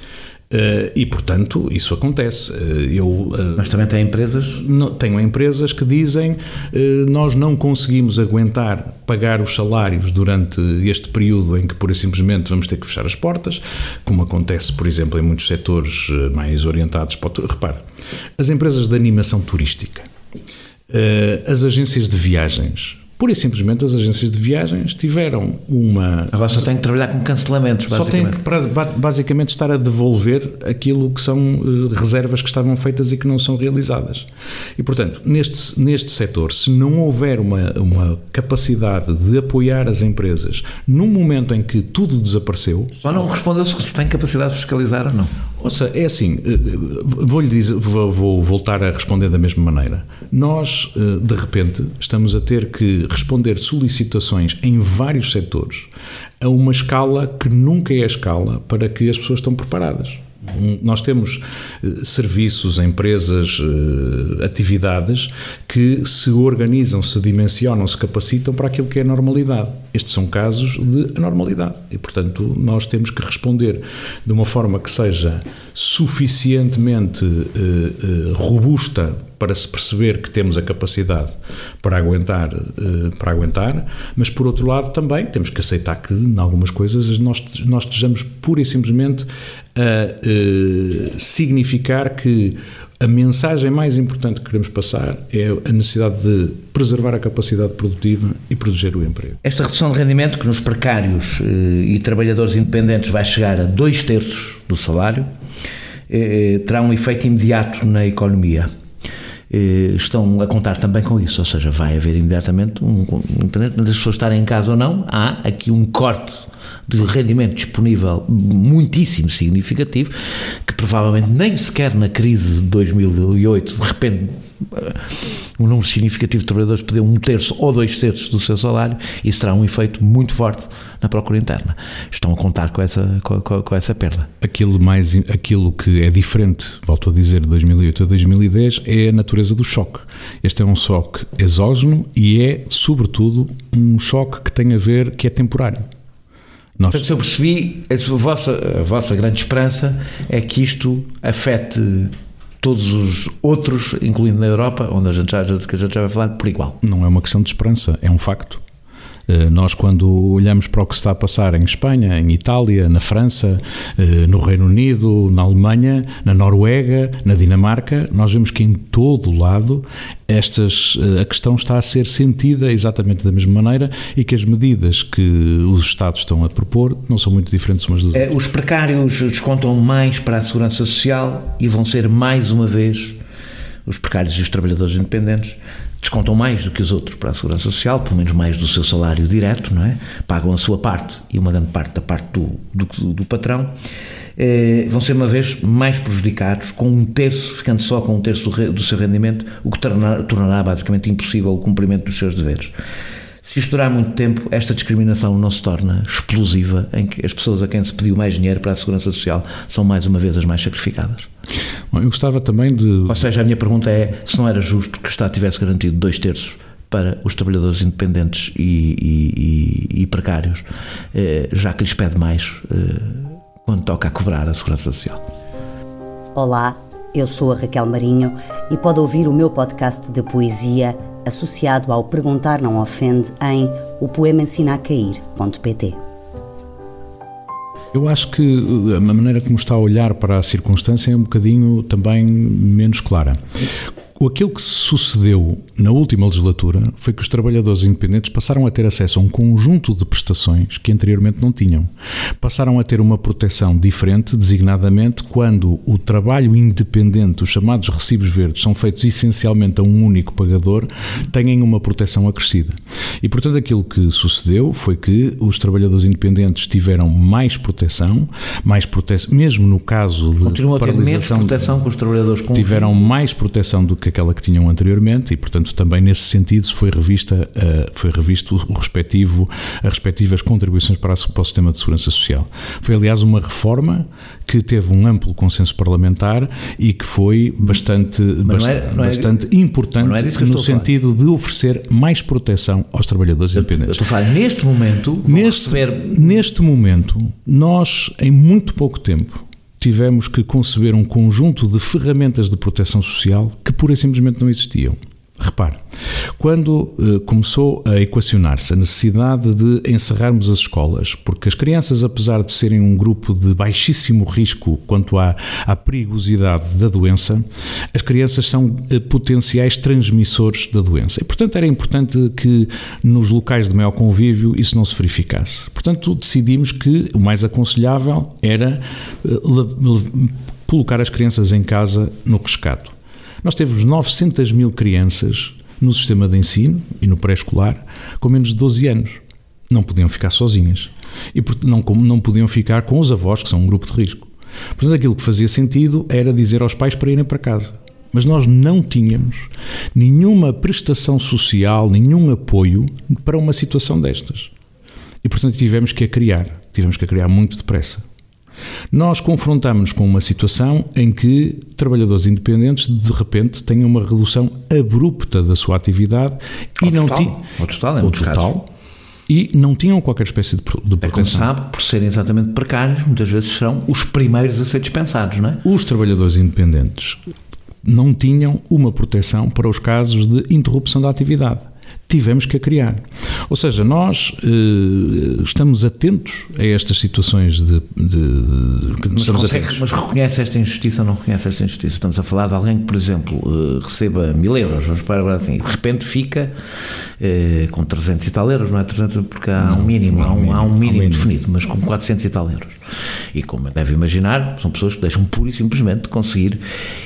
Uh, e, portanto, isso acontece. Uh, eu, uh, Mas também tem empresas? Não, tenho empresas que dizem uh, nós não conseguimos aguentar pagar os salários durante este período em que, pura e simplesmente, vamos ter que fechar as portas, como acontece, por exemplo, em muitos setores mais orientados para o... Repare, as empresas de animação turística, uh, as agências de viagens... Pura e simplesmente as agências de viagens tiveram uma... Agora só têm que trabalhar com cancelamentos, basicamente. Só têm que basicamente estar a devolver aquilo que são uh, reservas que estavam feitas e que não são realizadas. E, portanto, neste, neste setor, se não houver uma, uma capacidade de apoiar as empresas num momento em que tudo desapareceu... Só não respondeu se tem capacidade de fiscalizar ou não. Ouça, é assim, vou-lhe dizer, vou, vou voltar a responder da mesma maneira. Nós, de repente, estamos a ter que responder solicitações em vários setores a uma escala que nunca é a escala para que as pessoas estão preparadas. Nós temos serviços, empresas, atividades que se organizam, se dimensionam, se capacitam para aquilo que é a normalidade. Estes são casos de anormalidade e, portanto, nós temos que responder de uma forma que seja suficientemente robusta para se perceber que temos a capacidade para aguentar, para aguentar, mas por outro lado também temos que aceitar que em algumas coisas nós, nós estejamos pura e simplesmente a uh, significar que a mensagem mais importante que queremos passar é a necessidade de preservar a capacidade produtiva e proteger o emprego. Esta redução de rendimento que nos precários uh, e trabalhadores independentes vai chegar a dois terços do salário uh, terá um efeito imediato na economia. Estão a contar também com isso, ou seja, vai haver imediatamente, um, independentemente das pessoas estarem em casa ou não, há aqui um corte de rendimento disponível muitíssimo significativo, que provavelmente nem sequer na crise de dois mil e oito, de repente, um número significativo de trabalhadores perdeu um terço ou dois terços do seu salário, e isso terá um efeito muito forte na procura interna. Estão a contar com essa, com, com essa perda. Aquilo, mais, aquilo que é diferente, volto a dizer, de dois mil e oito a dois mil e dez, é a natureza do choque. Este é um choque exógeno e é, sobretudo, um choque que tem a ver, que é temporário. Nós... Portanto, se eu percebi, a vossa, a vossa grande esperança é que isto afete todos os outros, incluindo na Europa, onde a gente já, que a gente já vai falar, por igual. Não é uma questão de esperança, é um facto. Nós, quando olhamos para o que se está a passar em Espanha, em Itália, na França, no Reino Unido, na Alemanha, na Noruega, na Dinamarca, nós vemos que em todo o lado estas, a questão está a ser sentida exatamente da mesma maneira e que as medidas que os Estados estão a propor não são muito diferentes umas das outras. Os precários descontam mais para a Segurança Social e vão ser mais uma vez os precários e os trabalhadores independentes descontam mais do que os outros para a Segurança Social, pelo menos mais do seu salário direto, não é? Pagam a sua parte e uma grande parte da parte do, do, do patrão, eh, vão ser uma vez mais prejudicados, com um terço, ficando só com um terço do, do seu rendimento, o que tornar, tornará basicamente impossível o cumprimento dos seus deveres. Se isto durar muito tempo, esta discriminação não se torna explosiva, em que as pessoas a quem se pediu mais dinheiro para a Segurança Social são mais uma vez as mais sacrificadas? Bom, eu gostava também de... Ou seja, a minha pergunta é se não era justo que o Estado tivesse garantido dois terços para os trabalhadores independentes e, e, e, e precários, já que lhes pede mais quando toca a cobrar a Segurança Social. Olá, eu sou a Raquel Marinho e pode ouvir o meu podcast de poesia associado ao Perguntar Não Ofende em o poema ensina a cair ponto pt. Eu acho que a maneira como está a olhar para a circunstância é um bocadinho também menos clara. Aquilo que sucedeu na última legislatura foi que os trabalhadores independentes passaram a ter acesso a um conjunto de prestações que anteriormente não tinham. Passaram a ter uma proteção diferente, designadamente quando o trabalho independente, os chamados recibos verdes, são feitos essencialmente a um único pagador, têm uma proteção acrescida. E, portanto, aquilo que sucedeu foi que os trabalhadores independentes tiveram mais proteção, mais proteção, mesmo no caso de Continuam paralisação, a ter menos proteção que os trabalhadores com tiveram mais proteção do que aquela que tinham anteriormente e, portanto, também nesse sentido foi revista, uh, foi revisto o respectivo, as respectivas contribuições para, a, para o sistema de segurança social. Foi, aliás, uma reforma que teve um amplo consenso parlamentar e que foi bastante, bast, é, é, bastante é, importante é no sentido de oferecer mais proteção aos trabalhadores independentes. Eu estou a falar, neste momento, neste, receber... neste momento, nós, em muito pouco tempo, tivemos que conceber um conjunto de ferramentas de proteção social que pura e simplesmente não existiam. Repare, quando uh, começou a equacionar-se a necessidade de encerrarmos as escolas, porque as crianças, apesar de serem um grupo de baixíssimo risco quanto à, à perigosidade da doença, as crianças são uh, potenciais transmissores da doença. E, portanto, era importante que nos locais de maior convívio isso não se verificasse. Portanto, decidimos que o mais aconselhável era uh, colocar as crianças em casa no rescate. Nós temos novecentas mil crianças no sistema de ensino e no pré-escolar com menos de doze anos. Não podiam ficar sozinhas. E não, não podiam ficar com os avós, que são um grupo de risco. Portanto, aquilo que fazia sentido era dizer aos pais para irem para casa. Mas nós não tínhamos nenhuma prestação social, nenhum apoio para uma situação destas. E, portanto, tivemos que a criar. Tivemos que a criar muito depressa. Nós confrontamos-nos com uma situação em que trabalhadores independentes de repente têm uma redução abrupta da sua atividade e não tinham o total, é o total e não tinham qualquer espécie de, de proteção. É como sabe, por serem exatamente precários, muitas vezes serão os primeiros a ser dispensados, não é? Os trabalhadores independentes não tinham uma proteção para os casos de interrupção da atividade. Tivemos que a criar. Ou seja, nós eh, estamos atentos a estas situações de... de, de mas, consegue, mas reconhece esta injustiça ou não reconhece esta injustiça? Estamos a falar de alguém que, por exemplo, eh, receba mil euros, vamos para agora assim, e de repente fica eh, com trezentos e tal euros, não é trezentos porque há não, um mínimo, há um, mínimo, há um mínimo, há um mínimo definido, mas com quatrocentos e tal euros. E como deve imaginar, são pessoas que deixam pura e simplesmente de conseguir.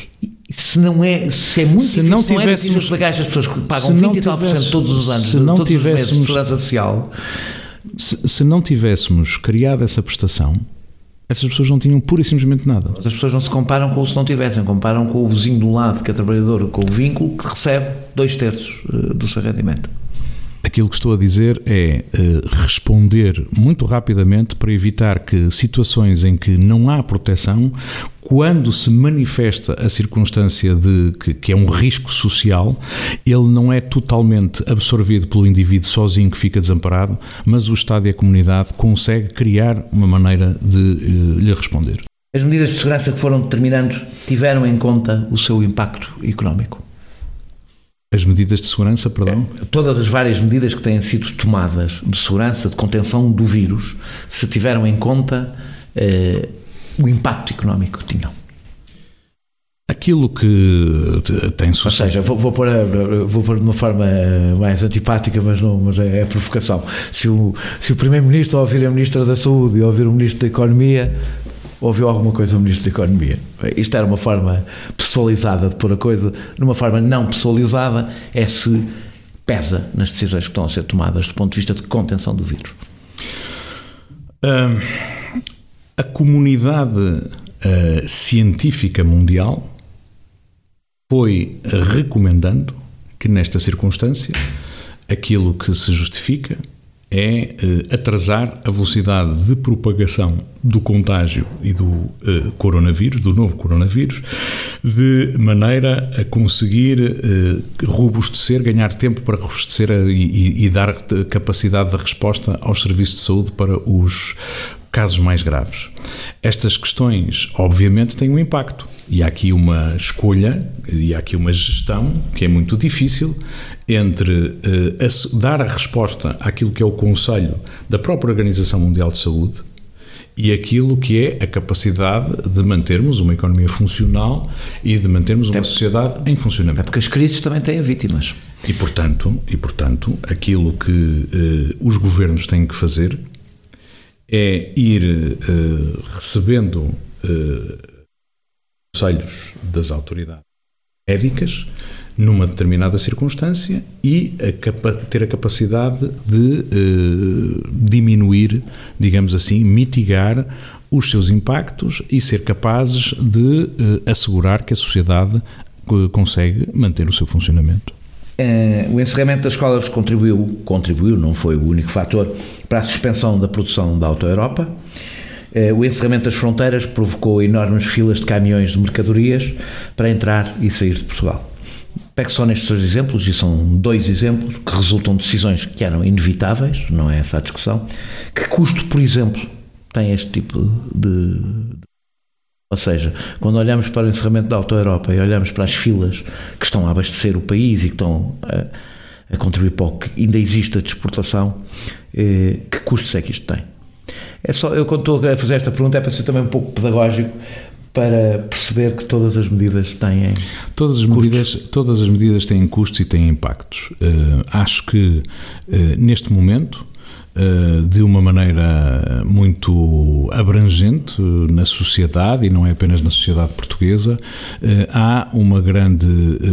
Se não é, se é muito se difícil, não, não é difícil explicar às pessoas que pagam vinte e tal por cento todos os anos, se não todos os meses de segurança social. Se, se não tivéssemos criado essa prestação, essas pessoas não tinham pura e simplesmente nada. As pessoas não se comparam com o se não tivessem, comparam com o vizinho do lado que é trabalhador, com o vínculo que recebe dois terços do seu rendimento. Aquilo que estou a dizer é uh, responder muito rapidamente para evitar que situações em que não há proteção, quando se manifesta a circunstância de que, que é um risco social, ele não é totalmente absorvido pelo indivíduo sozinho que fica desamparado, mas o Estado e a comunidade conseguem criar uma maneira de uh, lhe responder. As medidas de segurança que foram determinando tiveram em conta o seu impacto económico? As medidas de segurança, perdão? É, todas as várias medidas que têm sido tomadas de segurança, de contenção do vírus, se tiveram em conta eh, o impacto económico que tinham. Aquilo que tem sucesso. Ou seja, vou, vou, pôr, vou pôr de uma forma mais antipática, mas, não, mas é, é provocação. Se o, se o Primeiro-Ministro ouvir a Ministra da Saúde e ouvir o Ministro da Economia, ouviu alguma coisa o Ministro da Economia. Isto era uma forma pessoalizada de pôr a coisa. Numa forma não pessoalizada é se pesa nas decisões que estão a ser tomadas do ponto de vista de contenção do vírus. Uh, a comunidade uh, científica mundial foi recomendando que nesta circunstância aquilo que se justifica é eh, atrasar a velocidade de propagação do contágio e do eh, coronavírus, do novo coronavírus, de maneira a conseguir eh, robustecer, ganhar tempo para robustecer a, e, e dar capacidade de resposta aos serviços de saúde para os casos mais graves. Estas questões, obviamente, têm um impacto. E há aqui uma escolha, e há aqui uma gestão que é muito difícil entre eh, a, dar a resposta àquilo que é o conselho da própria Organização Mundial de Saúde e aquilo que é a capacidade de mantermos uma economia funcional e de mantermos uma sociedade em funcionamento. É porque as crises também têm vítimas. E, portanto, e, portanto aquilo que eh, os governos têm que fazer é ir eh, recebendo eh, conselhos das autoridades médicas numa determinada circunstância e a capa- ter a capacidade de eh, diminuir, digamos assim, mitigar os seus impactos e ser capazes de eh, assegurar que a sociedade eh, consegue manter o seu funcionamento. Uh, o encerramento das escolas contribuiu, contribuiu, não foi o único fator, para a suspensão da produção da Auto Europa. Uh, o encerramento das fronteiras provocou enormes filas de caminhões de mercadorias para entrar e sair de Portugal. Pego só nestes dois exemplos, e são dois exemplos que resultam de decisões que eram inevitáveis, não é essa a discussão. Que custo, por exemplo, tem este tipo de... Ou seja, quando olhamos para o encerramento da Auto Europa e olhamos para as filas que estão a abastecer o país e que estão a, a contribuir para o que ainda existe de exportação, eh, que custos é que isto tem? É só, eu quando estou a fazer esta pergunta é para ser também um pouco pedagógico, para perceber que todas as medidas têm todas as custos. medidas todas as medidas têm custos e têm impactos. Uh, acho que uh, neste momento, de uma maneira muito abrangente na sociedade, e não é apenas na sociedade portuguesa, há uma grande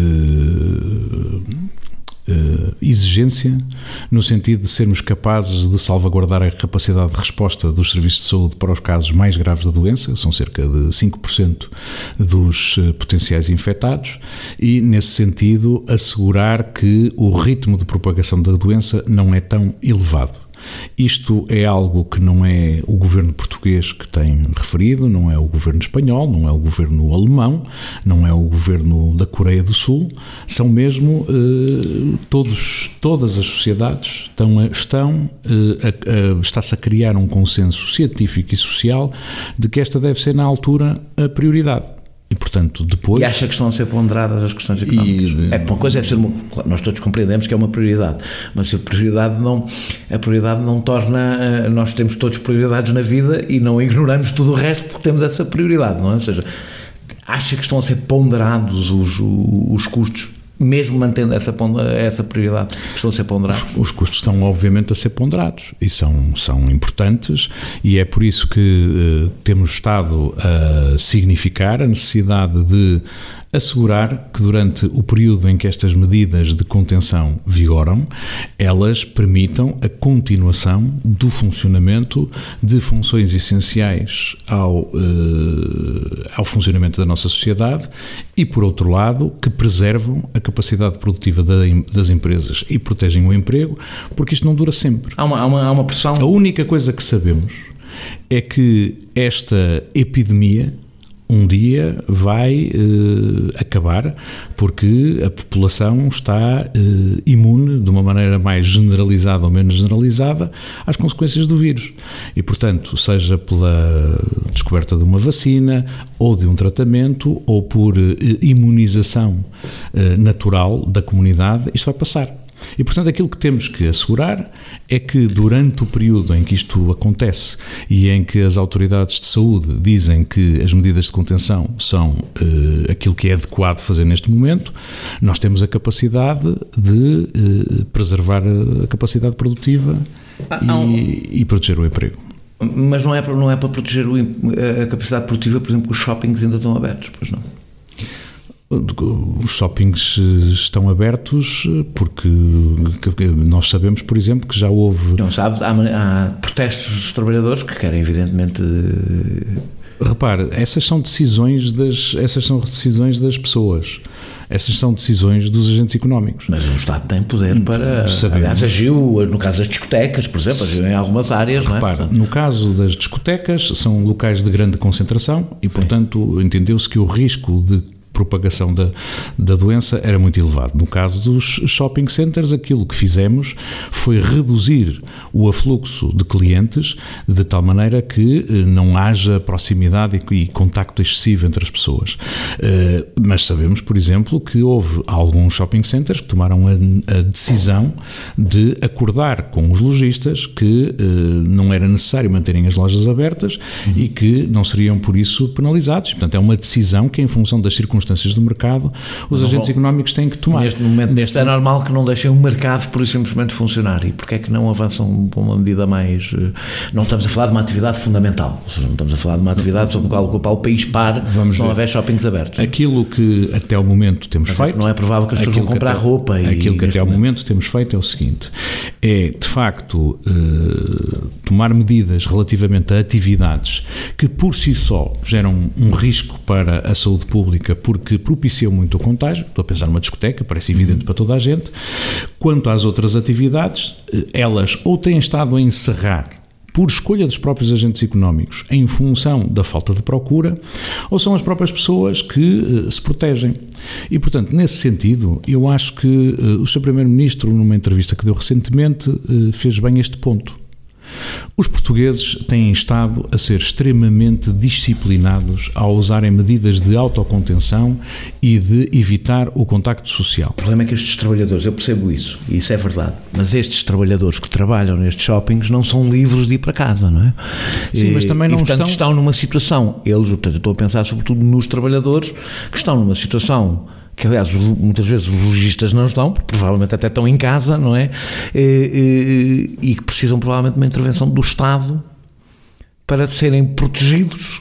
exigência no sentido de sermos capazes de salvaguardar a capacidade de resposta dos serviços de saúde para os casos mais graves da doença, são cerca de cinco por cento dos potenciais infectados, e nesse sentido assegurar que o ritmo de propagação da doença não é tão elevado. Isto é algo que não é o governo português que tem referido, não é o governo espanhol, não é o governo alemão, não é o governo da Coreia do Sul, são mesmo eh, todos, todas as sociedades estão, estão eh, a, a, está-se a criar um consenso científico e social de que esta deve ser na altura a prioridade. E, portanto, depois... E acha que estão a ser ponderadas as questões económicas? E, é, uma coisa é ser... Uma, nós todos compreendemos que é uma prioridade, mas a prioridade não, a prioridade não torna... Nós temos todos prioridades na vida e não ignoramos tudo o resto porque temos essa prioridade, não é? Ou seja, acha que estão a ser ponderados os, os custos, mesmo mantendo essa, essa prioridade, estão a ser ponderados? Os, os custos estão, obviamente, a ser ponderados e são, são importantes, e é por isso que uh, temos estado a significar a necessidade de assegurar que durante o período em que estas medidas de contenção vigoram, elas permitam a continuação do funcionamento de funções essenciais ao, eh, ao funcionamento da nossa sociedade e, por outro lado, que preservam a capacidade produtiva da, das empresas e protegem o emprego, porque isto não dura sempre. Há uma, há uma, há uma pressão... A única coisa que sabemos é que esta epidemia um dia vai uh, acabar, porque a população está uh, imune de uma maneira mais generalizada ou menos generalizada às consequências do vírus. E, portanto, seja pela descoberta de uma vacina ou de um tratamento ou por uh, imunização uh, natural da comunidade, isto vai passar. E, portanto, aquilo que temos que assegurar é que durante o período em que isto acontece e em que as autoridades de saúde dizem que as medidas de contenção são uh, aquilo que é adequado fazer neste momento, nós temos a capacidade de uh, preservar a capacidade produtiva ah, e, um... e proteger o emprego. Mas não é, para, não é para proteger o, a capacidade produtiva, por exemplo, os shoppings ainda estão abertos, pois não? Os shoppings estão abertos porque nós sabemos, por exemplo, que já houve... Não sabe, há, há protestos dos trabalhadores que querem, evidentemente... Repare repare, essas são decisões das, essas são decisões das pessoas. Essas são decisões dos agentes económicos. Mas o Estado tem poder para... Sabemos. Aliás, agiu, no caso das discotecas, por exemplo, agiu em algumas áreas, repare, não é? No caso das discotecas, são locais de grande concentração e, Sim. portanto, entendeu-se que o risco de propagação da, da doença era muito elevado. No caso dos shopping centers, aquilo que fizemos foi reduzir o afluxo de clientes de tal maneira que não haja proximidade e, e contacto excessivo entre as pessoas. Uh, mas sabemos, por exemplo, que houve alguns shopping centers que tomaram a, a decisão de acordar com os lojistas que uh, não era necessário manterem as lojas abertas uhum. e que não seriam, por isso, penalizados. Portanto, é uma decisão que, em função das circunstâncias do mercado, os não agentes bom. económicos têm que tomar. Neste momento neste é normal que não deixem o mercado por simplesmente funcionar. E porque é que não avançam para uma medida mais... Não estamos a falar de uma atividade fundamental, ou seja, não estamos a falar de uma atividade sobre a qual o país pare Vamos se não ver. houver shoppings abertos. Aquilo que até ao momento temos Mas feito... Não é provável que as pessoas vão comprar até, roupa. E aquilo que até ao momento temos feito é o seguinte, é de facto eh, tomar medidas relativamente a atividades que por si só geram um risco para a saúde pública, porque propiciam muito o contágio. Estou a pensar numa discoteca, parece evidente uhum. para toda a gente. Quanto às outras atividades, elas ou têm estado a encerrar por escolha dos próprios agentes económicos em função da falta de procura, ou são as próprias pessoas que uh, se protegem. E, portanto, nesse sentido, eu acho que uh, o senhor Primeiro-Ministro, numa entrevista que deu recentemente, uh, fez bem este ponto. Os portugueses têm estado a ser extremamente disciplinados ao usarem medidas de autocontenção e de evitar o contacto social. O problema é que estes trabalhadores, eu percebo isso, e isso é verdade, mas estes trabalhadores que trabalham nestes shoppings não são livres de ir para casa, não é? Sim, mas também não e, portanto, estão... estão numa situação, eles, portanto, eu estou a pensar sobretudo nos trabalhadores que estão numa situação que, aliás, muitas vezes os lojistas não estão, porque provavelmente até estão em casa, não é? E, e, e que precisam provavelmente de uma intervenção do Estado para serem protegidos,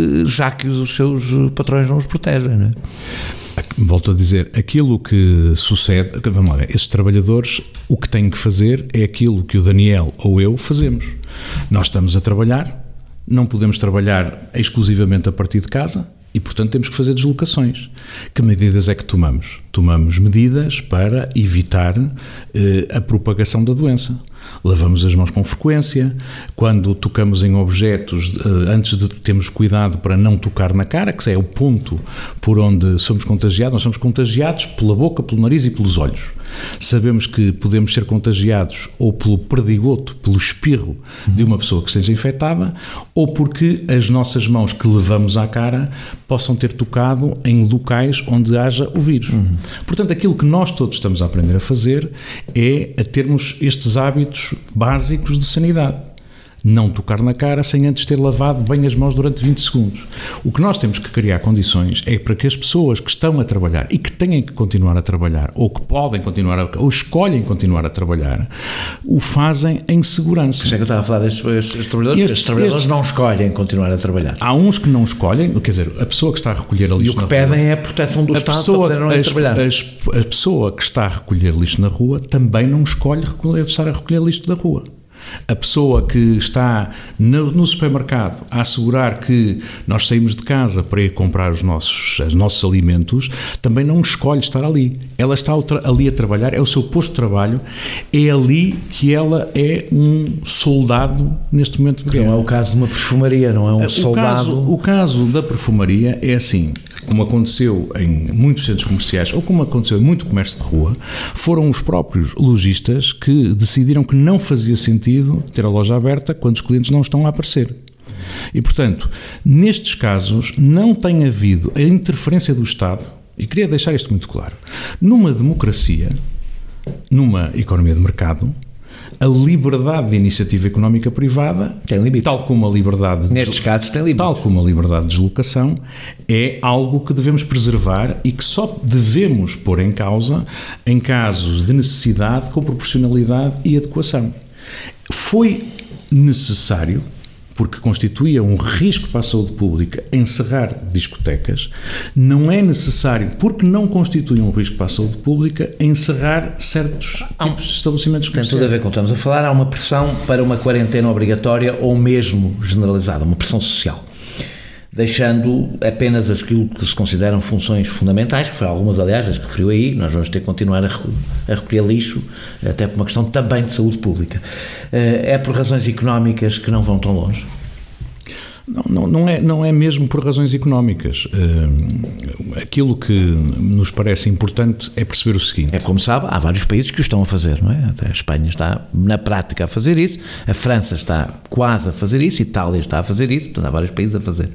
já que os seus patrões não os protegem, não é? Volto a dizer, aquilo que sucede, vamos lá, esses trabalhadores, o que têm que fazer é aquilo que o Daniel ou eu fazemos. Nós estamos a trabalhar, não podemos trabalhar exclusivamente a partir de casa, e, portanto, temos que fazer deslocações. Que medidas é que tomamos? Tomamos medidas para evitar eh, a propagação da doença. Lavamos as mãos com frequência. Quando tocamos em objetos, eh, antes de termos cuidado para não tocar na cara, que é o ponto por onde somos contagiados. Nós somos contagiados pela boca, pelo nariz e pelos olhos. Sabemos que podemos ser contagiados ou pelo perdigoto, pelo espirro de uma pessoa que esteja infectada, ou porque as nossas mãos que levamos à cara possam ter tocado em locais onde haja o vírus. Uhum. Portanto, aquilo que nós todos estamos a aprender a fazer é a termos estes hábitos básicos de sanidade. Não tocar na cara sem antes ter lavado bem as mãos durante vinte segundos. O que nós temos que criar condições é para que as pessoas que estão a trabalhar e que têm que continuar a trabalhar, ou que podem continuar a, ou escolhem continuar a trabalhar, o fazem em segurança. Por isso é que eu estava a falar destes, estes trabalhadores, estes, estes trabalhadores estes, não escolhem continuar a trabalhar. Há uns que não escolhem, quer dizer, a pessoa que está a recolher a lixo na rua... E o que pedem é a proteção do Estado pessoa, para poderem trabalhar. A, a pessoa que está a recolher lixo na rua também não escolhe recolher, estar a recolher lixo da rua. A pessoa que está no, no supermercado a assegurar que nós saímos de casa para ir comprar os nossos, os nossos alimentos, também não escolhe estar ali. Ela está ali a trabalhar, é o seu posto de trabalho, é ali que ela é um soldado neste momento de guerra. Não é o caso de uma perfumaria, não é um o soldado... Caso, o caso da perfumaria é assim, como aconteceu em muitos centros comerciais, ou como aconteceu em muito comércio de rua, foram os próprios lojistas que decidiram que não fazia sentido ter a loja aberta quando os clientes não estão a aparecer. E, portanto, nestes casos não tem havido a interferência do Estado, e queria deixar isto muito claro, numa democracia, numa economia de mercado, a liberdade de iniciativa económica privada, tem limite. Tal como a liberdade de Nestes casos tem limite. Tal como a liberdade de deslocação, é algo que devemos preservar e que só devemos pôr em causa em casos de necessidade, com proporcionalidade e adequação. Foi necessário, porque constituía um risco para a saúde pública, encerrar discotecas. Não é necessário, porque não constitui um risco para a saúde pública, encerrar certos há tipos de estabelecimentos comerciais. Tem tudo a ver com o que estamos a falar. Há uma pressão para uma quarentena obrigatória ou mesmo generalizada, uma pressão social. deixando apenas aquilo que se consideram funções fundamentais, que foram algumas, aliás, as que referiu aí. Nós vamos ter que continuar a recolher lixo, até por uma questão também de saúde pública. É por razões económicas que não vão tão longe? Não, não, não, é, não é mesmo por razões económicas. Uh, aquilo que nos parece importante é perceber o seguinte. É como sabe, há vários países que o estão a fazer, não é? Até a Espanha está na prática a fazer isso, a França está quase a fazer isso, a Itália está a fazer isso, portanto há vários países a fazer.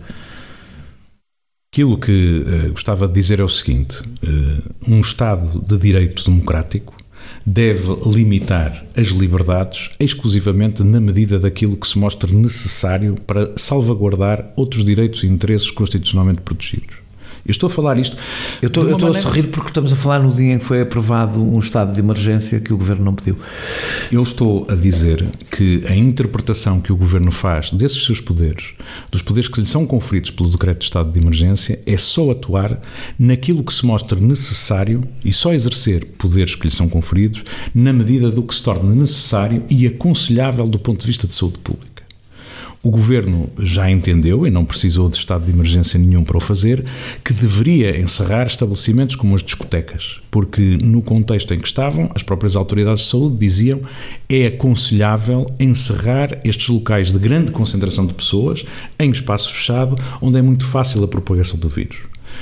Aquilo que uh, gostava de dizer é o seguinte, uh, um Estado de direito democrático deve limitar as liberdades exclusivamente na medida daquilo que se mostre necessário para salvaguardar outros direitos e interesses constitucionalmente protegidos. Eu estou a falar isto... Eu estou, eu estou maneira... a sorrir porque estamos a falar no dia em que foi aprovado um estado de emergência que o Governo não pediu. Eu estou a dizer que a interpretação que o Governo faz desses seus poderes, dos poderes que lhe são conferidos pelo decreto de estado de emergência, é só atuar naquilo que se mostra necessário e só exercer poderes que lhe são conferidos na medida do que se torna necessário e aconselhável do ponto de vista de saúde pública. O Governo já entendeu, e não precisou de estado de emergência nenhum para o fazer, que deveria encerrar estabelecimentos como as discotecas, porque no contexto em que estavam, as próprias autoridades de saúde diziam é aconselhável encerrar estes locais de grande concentração de pessoas em espaço fechado, onde é muito fácil a propagação do vírus.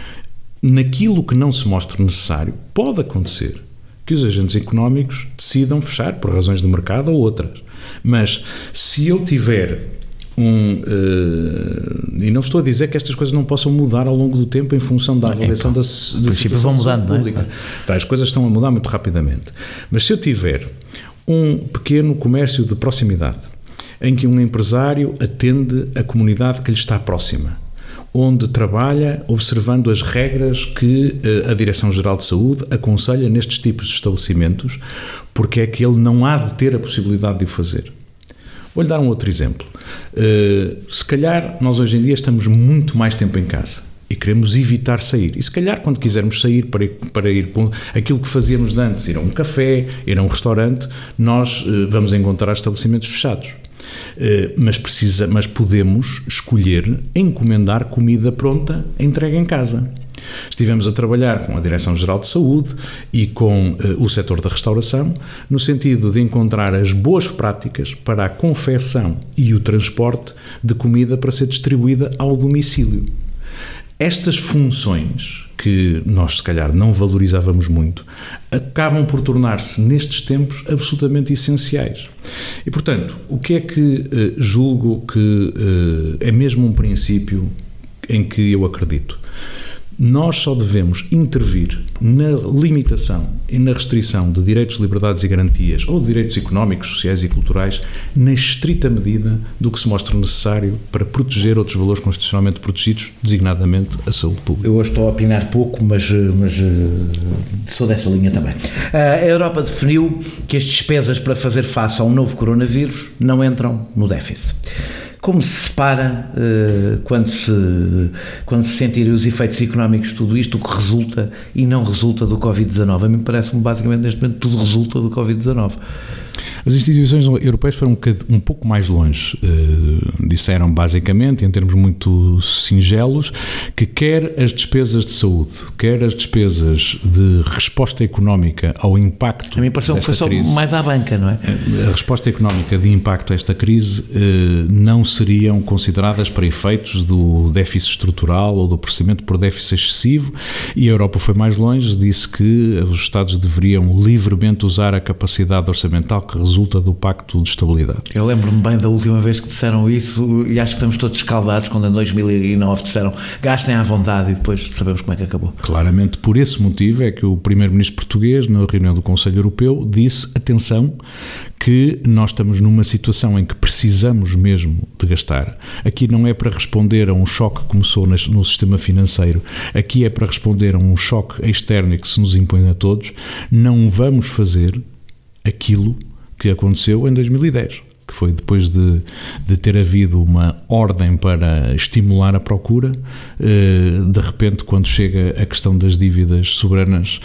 Naquilo que não se mostre necessário, pode acontecer que os agentes económicos decidam fechar por razões de mercado ou outras. Mas se eu tiver... Um, uh, e não estou a dizer que estas coisas não possam mudar ao longo do tempo em função da avaliação é, da, da situação mudando, pública. Não é? Tá, as coisas estão a mudar muito rapidamente. Mas se eu tiver um pequeno comércio de proximidade, em que um empresário atende a comunidade que lhe está próxima, onde trabalha observando as regras que uh, a Direção-Geral de Saúde aconselha nestes tipos de estabelecimentos, porque é que ele não há de ter a possibilidade de o fazer. Vou-lhe dar um outro exemplo. Uh, se calhar nós hoje em dia estamos muito mais tempo em casa e queremos evitar sair. E se calhar quando quisermos sair para ir, para ir com aquilo que fazíamos de antes, ir a um café, ir a um restaurante, nós uh, vamos encontrar estabelecimentos fechados. Uh, mas, precisa, mas podemos escolher encomendar comida pronta entregue em casa. Estivemos a trabalhar com a Direção-Geral de Saúde e com uh, o setor da restauração no sentido de encontrar as boas práticas para a confecção e o transporte de comida para ser distribuída ao domicílio. Estas funções, que nós se calhar não valorizávamos muito, acabam por tornar-se nestes tempos absolutamente essenciais. E portanto, o que é que uh, julgo que uh, é mesmo um princípio em que eu acredito? Nós só devemos intervir na limitação e na restrição de direitos, liberdades e garantias ou de direitos económicos, sociais e culturais na estrita medida do que se mostra necessário para proteger outros valores constitucionalmente protegidos, designadamente a saúde pública. Eu hoje estou a opinar pouco, mas, mas sou dessa linha também. A Europa definiu que as despesas para fazer face ao novo coronavírus não entram no déficit. Como se separa, uh, quando, se, quando se sentirem os efeitos económicos de tudo isto, o que resulta e não resulta do covid dezanove? A mim parece-me, basicamente, neste momento, tudo resulta do covid dezanove. As instituições europeias foram um, um pouco mais longe. Uh, disseram, basicamente, em termos muito singelos, que quer as despesas de saúde, quer as despesas de resposta económica ao impacto. A mim pareceu que foi só crise, mais à banca, não é? A resposta económica de impacto a esta crise uh, não seriam consideradas para efeitos do déficit estrutural ou do processamento por déficit excessivo, e a Europa foi mais longe, disse que os Estados deveriam livremente usar a capacidade orçamental que resulta do Pacto de Estabilidade. Eu lembro-me bem da última vez que disseram isso e acho que estamos todos escaldados quando em dois mil e nove disseram gastem à vontade e depois sabemos como é que acabou. Claramente por esse motivo é que o primeiro-ministro português, na reunião do Conselho Europeu, disse, atenção, que nós estamos numa situação em que precisamos mesmo de gastar. Aqui não é para responder a um choque que começou no sistema financeiro, aqui é para responder a um choque externo que se nos impõe a todos. Não vamos fazer aquilo que aconteceu em dois mil e dez, que foi depois de, de ter havido uma ordem para estimular a procura, de repente, quando chega a questão das dívidas soberanas,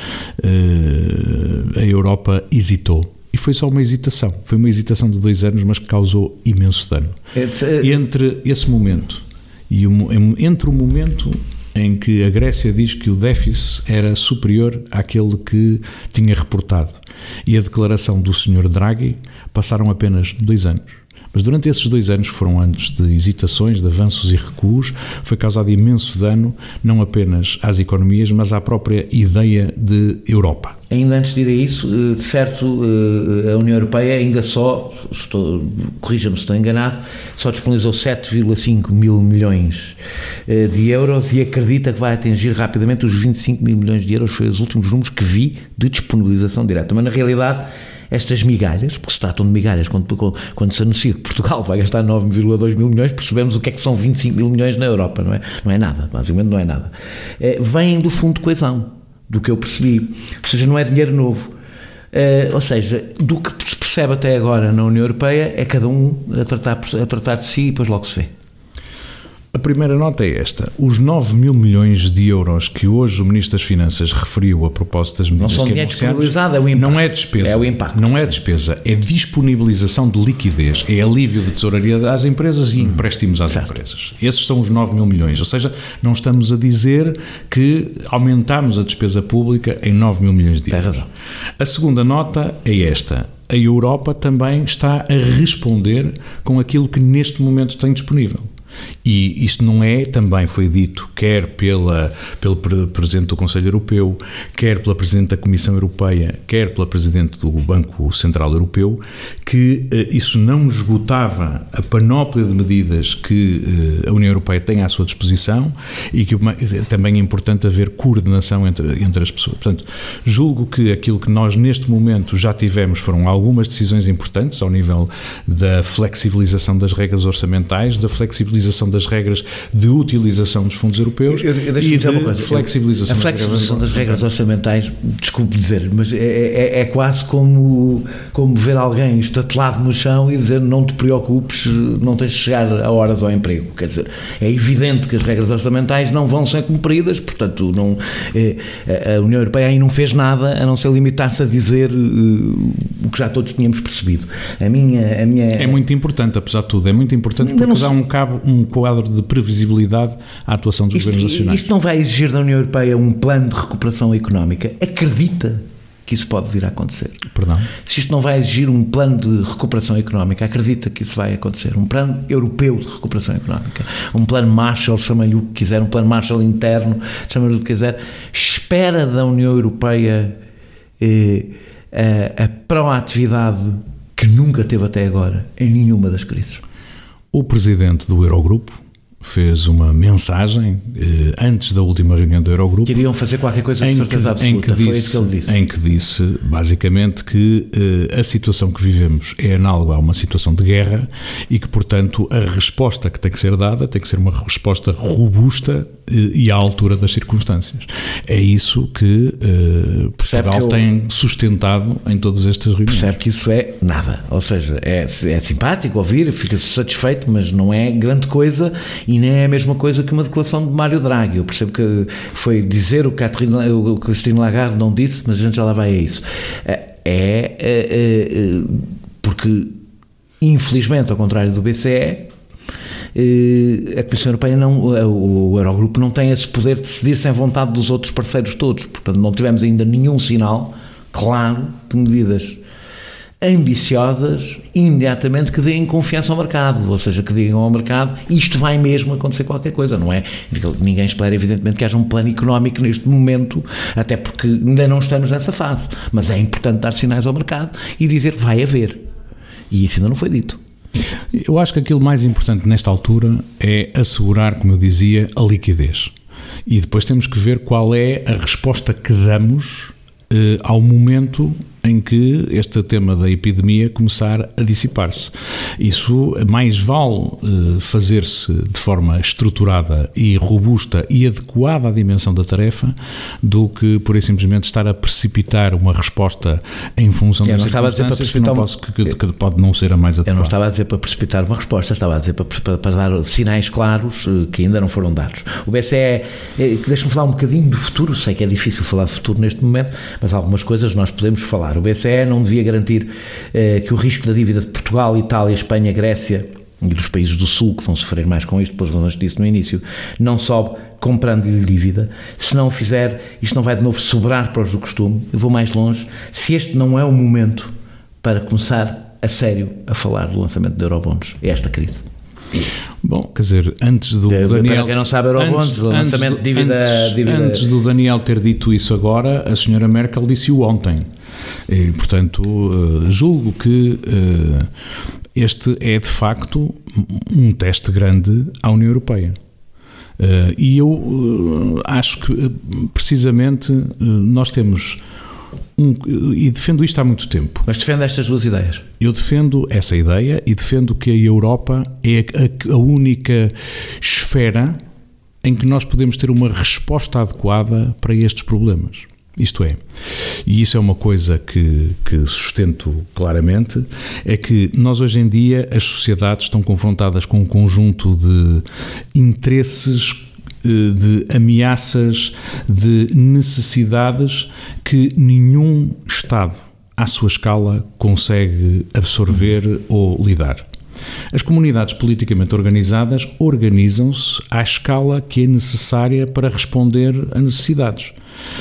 a Europa hesitou. E foi só uma hesitação, foi uma hesitação de dois anos, mas que causou imenso dano. Entre esse momento e o, entre o momento em que a Grécia diz que o déficit era superior àquele que tinha reportado e a declaração do senhor Draghi, passaram apenas dois anos. Mas durante esses dois anos, que foram anos de hesitações, de avanços e recuos, foi causado imenso dano, não apenas às economias, mas à própria ideia de Europa. Ainda antes de ir a isso, de certo, a União Europeia ainda só, corrija-me se estou enganado, só disponibilizou sete vírgula cinco mil milhões de euros e acredita que vai atingir rapidamente os vinte e cinco mil milhões de euros, foi os últimos números que vi de disponibilização direta. Mas na realidade, estas migalhas, porque se tratam de migalhas, quando, quando se anuncia que Portugal vai gastar nove vírgula dois mil milhões, percebemos o que é que são vinte e cinco mil milhões na Europa, não é? Não é nada, basicamente não é nada. É, vêm do Fundo de Coesão, do que eu percebi, ou seja, não é dinheiro novo. É, ou seja, do que se percebe até agora na União Europeia é cada um a tratar, a tratar de si e depois logo se vê. A primeira nota é esta: os nove mil milhões de euros que hoje o Ministro das Finanças referiu a propósito das medidas não são que dinheiro disponibilizado, é o impacto. Não é despesa, é o impacto. Não é despesa, é disponibilização de liquidez, é alívio de tesouraria às empresas e empréstimos às certo. empresas. Esses são os nove mil milhões, ou seja, não estamos a dizer que aumentamos a despesa pública em nove mil milhões de euros. Tem razão. A segunda nota é esta: a Europa também está a responder com aquilo que neste momento tem disponível. E isto não é, também foi dito, quer pela, pelo Presidente do Conselho Europeu, quer pela Presidente da Comissão Europeia, quer pela Presidente do Banco Central Europeu, que eh, isso não esgotava a panóplia de medidas que eh, a União Europeia tem à sua disposição e que também é importante haver coordenação entre, entre as pessoas. Portanto, julgo que aquilo que nós neste momento já tivemos foram algumas decisões importantes ao nível da flexibilização das regras orçamentais, da flexibilização das regras de utilização dos fundos europeus eu, eu e de uma coisa. flexibilização, a flexibilização das regras orçamentais, desculpe dizer, mas é, é, é quase como, como ver alguém estatelado no chão e dizer não te preocupes, não tens de chegar a horas ao emprego. Quer dizer, é evidente que as regras orçamentais não vão ser cumpridas, portanto não, é, a União Europeia aí não fez nada a não ser limitar-se a dizer uh, o que já todos tínhamos percebido. A minha, a minha... É muito importante, apesar de tudo, é muito importante porque dá um cabo, um quadro de previsibilidade à atuação dos isto, governos nacionais. Isto não vai exigir da União Europeia um plano de recuperação económica? Acredita que isso pode vir a acontecer? Perdão? Se isto não vai exigir um plano de recuperação económica, acredita que isso vai acontecer? Um plano europeu de recuperação económica, um plano Marshall, chama-lhe o que quiser, um plano Marshall interno, chama-lhe o que quiser. Espera da União Europeia eh, a, a proatividade que nunca teve até agora em nenhuma das crises. O presidente do Eurogrupo fez uma mensagem eh, antes da última reunião do Eurogrupo. Queriam fazer qualquer coisa de certeza absoluta, em que foi disse, isso que ele disse. Em que disse, basicamente, que eh, a situação que vivemos é análoga a uma situação de guerra e que, portanto, a resposta que tem que ser dada tem que ser uma resposta robusta eh, e à altura das circunstâncias. É isso que eh, Portugal que eu, tem sustentado em todas estas reuniões. Percebe que isso é nada, ou seja, é, é simpático ouvir, fica satisfeito, mas não é grande coisa e nem é a mesma coisa que uma declaração de Mário Draghi. Eu percebo que foi dizer o que a Christine Lagarde não disse, mas a gente já lá vai a isso. É, é, é porque, infelizmente, ao contrário do B C E, a Comissão Europeia, não, o Eurogrupo não tem esse poder de decidir sem vontade dos outros parceiros todos. Portanto, não tivemos ainda nenhum sinal claro de medidas ambiciosas imediatamente que deem confiança ao mercado, ou seja, que digam ao mercado isto vai mesmo acontecer qualquer coisa, não é? Ninguém espera evidentemente que haja um plano económico neste momento, até porque ainda não estamos nessa fase, mas é importante dar sinais ao mercado e dizer vai haver, e isso ainda não foi dito. Eu acho que aquilo mais importante nesta altura é assegurar, como eu dizia, a liquidez, e depois temos que ver qual é a resposta que damos eh, ao momento em que este tema da epidemia começar a dissipar-se. Isso mais vale eh, fazer-se de forma estruturada e robusta e adequada à dimensão da tarefa do que, por aí simplesmente, estar a precipitar uma resposta em função das circunstâncias que, não posso, que, que, que pode não ser a mais adequada. Eu não estava a dizer para precipitar uma resposta, estava a dizer para, para, para dar sinais claros que ainda não foram dados. O B C E, deixa-me falar um bocadinho do futuro, sei que é difícil falar de futuro neste momento, mas algumas coisas nós podemos falar. O B C E não devia garantir eh, que o risco da dívida de Portugal, Itália, Espanha, Grécia e dos países do Sul, que vão sofrer mais com isto, pelas razões que disse no início, não sobe comprando-lhe dívida. Se não o fizer, isto não vai de novo sobrar para os do costume. Eu vou mais longe. Se este não é o momento para começar a sério a falar do lançamento de eurobonds, é esta crise. Bom, quer dizer, antes do é, Daniel... Para quem não sabe, eurobonds, o lançamento de dívida, antes, dívida... Antes do Daniel ter dito isso agora, a senhora Merkel disse-o ontem. E, portanto, julgo que este é, de facto, um teste grande à União Europeia. E eu acho que, precisamente, nós temos... Um, e defendo isto há muito tempo. Mas defende estas duas ideias? Eu defendo essa ideia e defendo que a Europa é a, a única esfera em que nós podemos ter uma resposta adequada para estes problemas. Isto é, e isso é uma coisa que, que sustento claramente, é que nós hoje em dia as sociedades estão confrontadas com um conjunto de interesses, de ameaças, de necessidades que nenhum Estado à sua escala consegue absorver ou lidar. As comunidades politicamente organizadas organizam-se à escala que é necessária para responder a necessidades.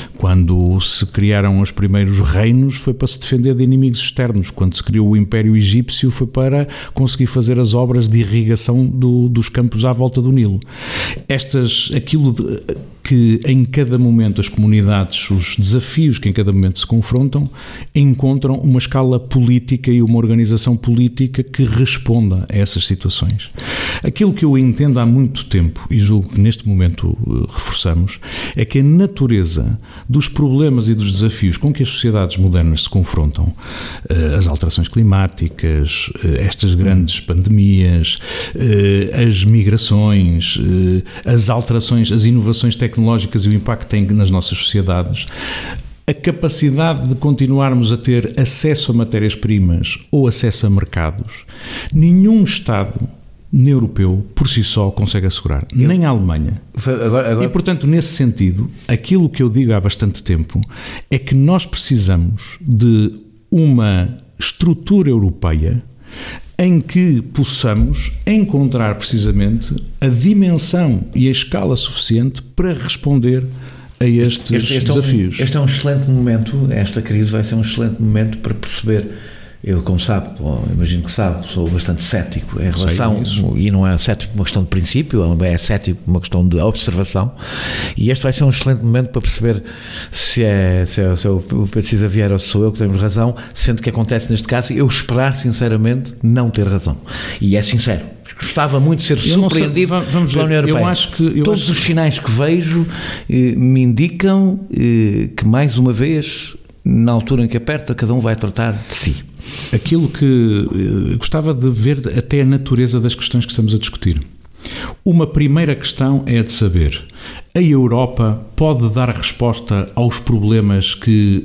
Quando se criaram os primeiros reinos foi para se defender de inimigos externos. Quando se criou o Império Egípcio foi para conseguir fazer as obras de irrigação do, dos campos à volta do Nilo. Estas, aquilo de, que em cada momento as comunidades, os desafios que em cada momento se confrontam, encontram uma escala política e uma organização política que responda a essas situações. Aquilo que eu entendo há muito tempo, e julgo que neste momento uh, reforçamos, é que a natureza dos problemas e dos desafios com que as sociedades modernas se confrontam, uh, as alterações climáticas, uh, estas grandes pandemias, uh, as migrações, uh, as alterações, as inovações tecnológicas, tecnológicas e o impacto que têm nas nossas sociedades, a capacidade de continuarmos a ter acesso a matérias-primas ou acesso a mercados, nenhum Estado europeu por si só consegue assegurar, eu, nem a Alemanha. Agora, agora... E, portanto, nesse sentido, aquilo que eu digo há bastante tempo é que nós precisamos de uma estrutura europeia em que possamos encontrar precisamente a dimensão e a escala suficiente para responder a estes este, este desafios. É um, este é um excelente momento, esta crise vai ser um excelente momento para perceber. Eu, como sabe, imagino que sabe, sou bastante cético em relação, e não é cético por uma questão de princípio, é cético por uma questão de observação, e este vai ser um excelente momento para perceber se é, se é, se é o Pedro Cisa Vieira ou se sou eu que temos razão, sendo que acontece neste caso, eu esperar sinceramente não ter razão. E é sincero, gostava muito de ser eu surpreendido sei, vamos pela União Europeia. Eu acho que, eu Todos acho... os sinais que vejo eh, me indicam eh, que, mais uma vez, na altura em que aperta, cada um vai tratar de si. Aquilo que eh, gostava de ver até a natureza das questões que estamos a discutir. Uma primeira questão é a de saber: a Europa pode dar resposta aos problemas que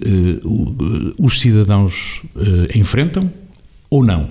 eh, os cidadãos eh, enfrentam ou não?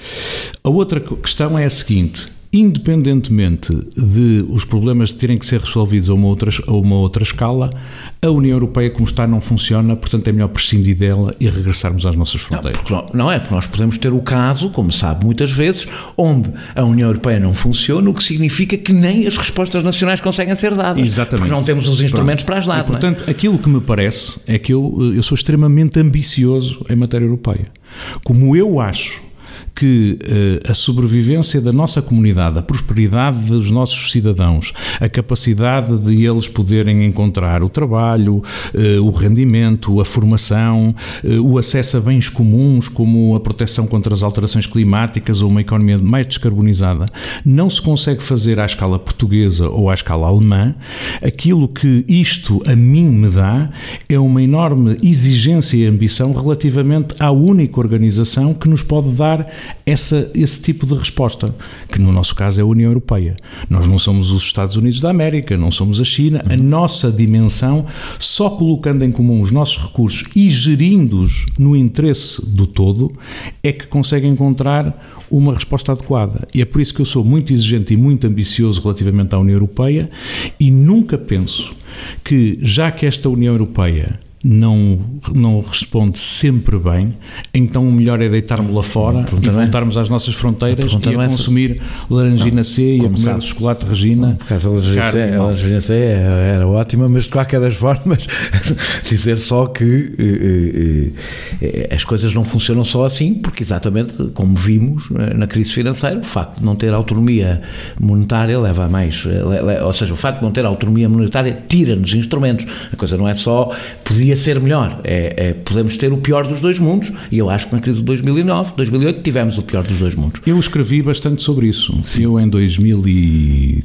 A outra questão é a seguinte: independentemente de os problemas terem que ser resolvidos a uma outra, a uma outra escala, a União Europeia como está não funciona, portanto é melhor prescindir dela e regressarmos às nossas fronteiras. Não, não é, porque nós podemos ter o caso, como sabe muitas vezes, onde a União Europeia não funciona, o que significa que nem as respostas nacionais conseguem ser dadas. Exatamente. Porque não temos os instrumentos Pronto. para as dar. E, portanto, não é? Aquilo que me parece é que eu, eu sou extremamente ambicioso em matéria europeia. Como eu acho que uh, a sobrevivência da nossa comunidade, a prosperidade dos nossos cidadãos, a capacidade de eles poderem encontrar o trabalho, uh, o rendimento, a formação, uh, o acesso a bens comuns, como a proteção contra as alterações climáticas ou uma economia mais descarbonizada, não se consegue fazer à escala portuguesa ou à escala alemã. Aquilo que isto a mim me dá é uma enorme exigência e ambição relativamente à única organização que nos pode dar Essa, esse tipo de resposta, que no nosso caso é a União Europeia. Nós não somos os Estados Unidos da América, não somos a China. A nossa dimensão, só colocando em comum os nossos recursos e gerindo-os no interesse do todo, é que consegue encontrar uma resposta adequada. E é por isso que eu sou muito exigente e muito ambicioso relativamente à União Europeia, e nunca penso que, já que esta União Europeia não, não responde sempre bem, então o melhor é deitarmos lá fora e voltarmos às nossas fronteiras e a consumir laranjina C e a comer chocolate Regina. Por causa da laranjina C era ótima, mas de qualquer das formas dizer só que eh, eh, as coisas não funcionam só assim, porque exatamente como vimos na crise financeira, o facto de não ter autonomia monetária leva a mais, ou seja, o facto de não ter autonomia monetária tira-nos instrumentos. A coisa não é só podia ser melhor, é, é, podemos ter o pior dos dois mundos, e eu acho que na crise de dois mil e nove, dois mil e oito tivemos o pior dos dois mundos. Eu escrevi bastante sobre isso. Sim. Eu em dois mil e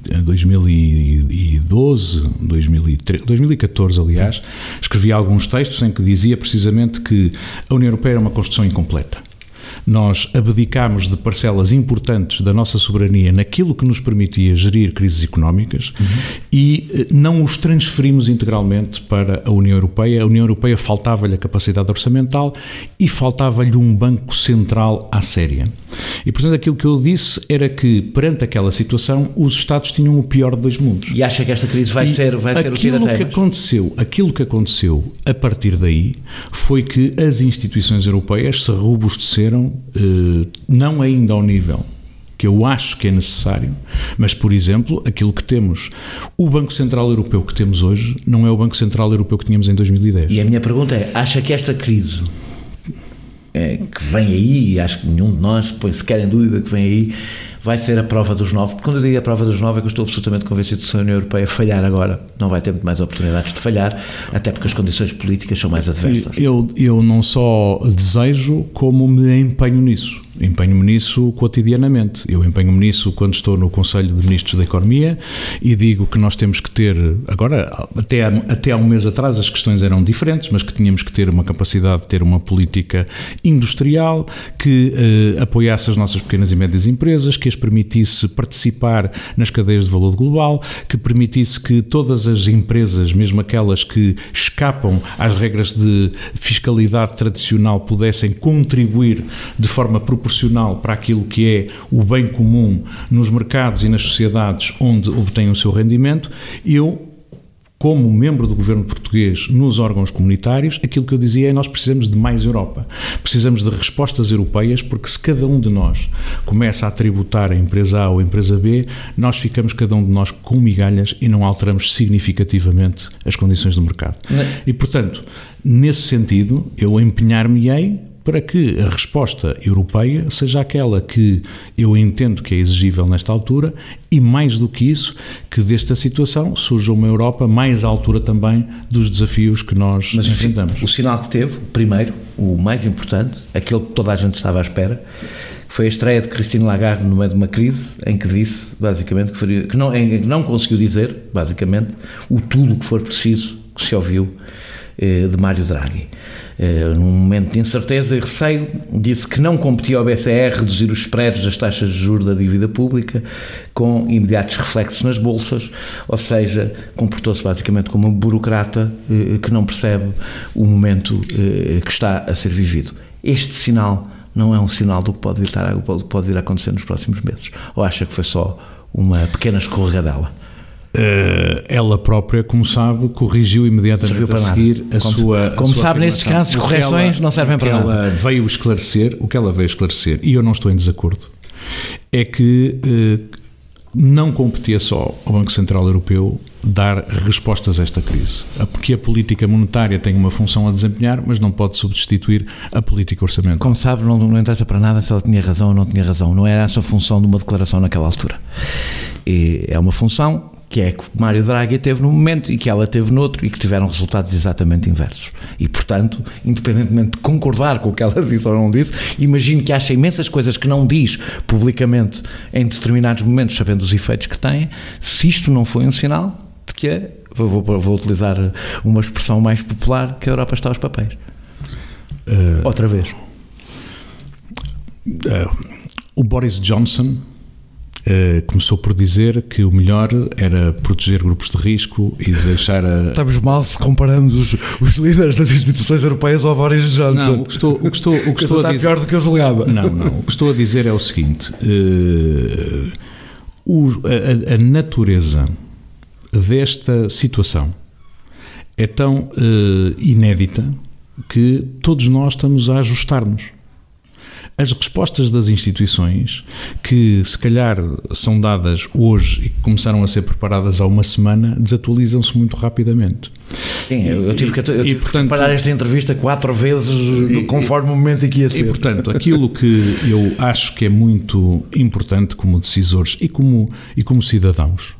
doze, dois mil e treze, dois mil e catorze, aliás, sim, escrevi alguns textos em que dizia precisamente que a União Europeia era uma construção incompleta. Nós abdicámos de parcelas importantes da nossa soberania naquilo que nos permitia gerir crises económicas, uhum, e não os transferimos integralmente para a União Europeia. A União Europeia faltava-lhe a capacidade orçamental e faltava-lhe um banco central à séria. E, portanto, aquilo que eu disse era que, perante aquela situação, os Estados tinham o pior de dois mundos. E acha que esta crise vai e ser, vai ser o tira-temas? Que aconteceu, aquilo que aconteceu a partir daí foi que as instituições europeias se robusteceram, eh, não ainda ao nível que eu acho que é necessário, mas, por exemplo, aquilo que temos, o Banco Central Europeu que temos hoje não é o Banco Central Europeu que tínhamos em dois mil e dez. E a minha pergunta é, acha que esta crise é, que vem aí, e acho que nenhum de nós põe sequer em dúvida que vem aí, vai ser a prova dos nove? Porque quando eu digo a prova dos nove é que eu estou absolutamente convencido que se a União Europeia falhar agora, não vai ter muito mais oportunidades de falhar, até porque as condições políticas são mais adversas. Eu, eu não só desejo, como me empenho nisso. Empenho-me nisso cotidianamente. Eu empenho-me nisso quando estou no Conselho de Ministros da Economia e digo que nós temos que ter, agora, até há, até há um mês atrás as questões eram diferentes, mas que tínhamos que ter uma capacidade de ter uma política industrial que eh, apoiasse as nossas pequenas e médias empresas, que as permitisse participar nas cadeias de valor global, que permitisse que todas as empresas, mesmo aquelas que escapam às regras de fiscalidade tradicional, pudessem contribuir de forma proporcional para aquilo que é o bem comum nos mercados e nas sociedades onde obtêm o seu rendimento. Eu, como membro do governo português nos órgãos comunitários, aquilo que eu dizia é nós precisamos de mais Europa. Precisamos de respostas europeias, porque se cada um de nós começa a tributar a empresa A ou a empresa B, nós ficamos cada um de nós com migalhas e não alteramos significativamente as condições do mercado. Não. E, portanto, nesse sentido, eu empenhar-me-ei para que a resposta europeia seja aquela que eu entendo que é exigível nesta altura e, mais do que isso, que desta situação surja uma Europa mais à altura também dos desafios que nós Mas, enfrentamos. O sinal que teve, primeiro, o mais importante, aquele que toda a gente estava à espera, foi a estreia de Christine Lagarde no meio de uma crise em que disse, basicamente, que, faria, que, não, em que não conseguiu dizer, basicamente, o tudo o que for preciso que se ouviu eh, de Mário Draghi. Uh, num momento de incerteza e receio, disse que não competia ao B C E reduzir os spreads das taxas de juros da dívida pública com imediatos reflexos nas bolsas, ou seja, comportou-se basicamente como um burocrata uh, que não percebe o momento uh, que está a ser vivido. Este sinal não é um sinal do que pode vir, pode vir a acontecer nos próximos meses, ou acha que foi só uma pequena escorregadela? Uh, ela própria, como sabe, corrigiu imediatamente a seguir a como, sua Como a sua sabe, nestes casos, correções ela, não servem para nada. Ela veio esclarecer, o que ela veio esclarecer, e eu não estou em desacordo, é que uh, não competia só ao Banco Central Europeu dar respostas a esta crise, porque a política monetária tem uma função a desempenhar, mas não pode substituir a política orçamental. Como sabe, não, não interessa para nada se ela tinha razão ou não tinha razão, não era essa a função de uma declaração naquela altura. E é uma função que é que Mário Draghi teve num momento e que ela teve noutro e que tiveram resultados exatamente inversos. E, portanto, independentemente de concordar com o que ela disse ou não disse, imagino que acha imensas coisas que não diz publicamente em determinados momentos, sabendo os efeitos que têm. Se isto não foi um sinal de que é, vou, vou, vou utilizar uma expressão mais popular, que a Europa está aos papéis. Uh, Outra vez. Uh, o Boris Johnson Uh, começou por dizer que o melhor era proteger grupos de risco e deixar a... Estamos mal se comparamos os, os líderes das instituições europeias ao Boris Johnson. Não, o que estou, o que estou, o que estou a dizer... pior do que eu julgava. Não, não, o que estou a dizer é o seguinte, uh, o, a, a natureza desta situação é tão uh, inédita que todos nós estamos a ajustar-nos. As respostas das instituições, que se calhar são dadas hoje e que começaram a ser preparadas há uma semana, desatualizam-se muito rapidamente. Sim, eu, eu tive, que, eu tive e, portanto, que preparar esta entrevista quatro vezes e, conforme o momento em que ia ser. E, portanto, aquilo que eu acho que é muito importante como decisores e como, e como cidadãos,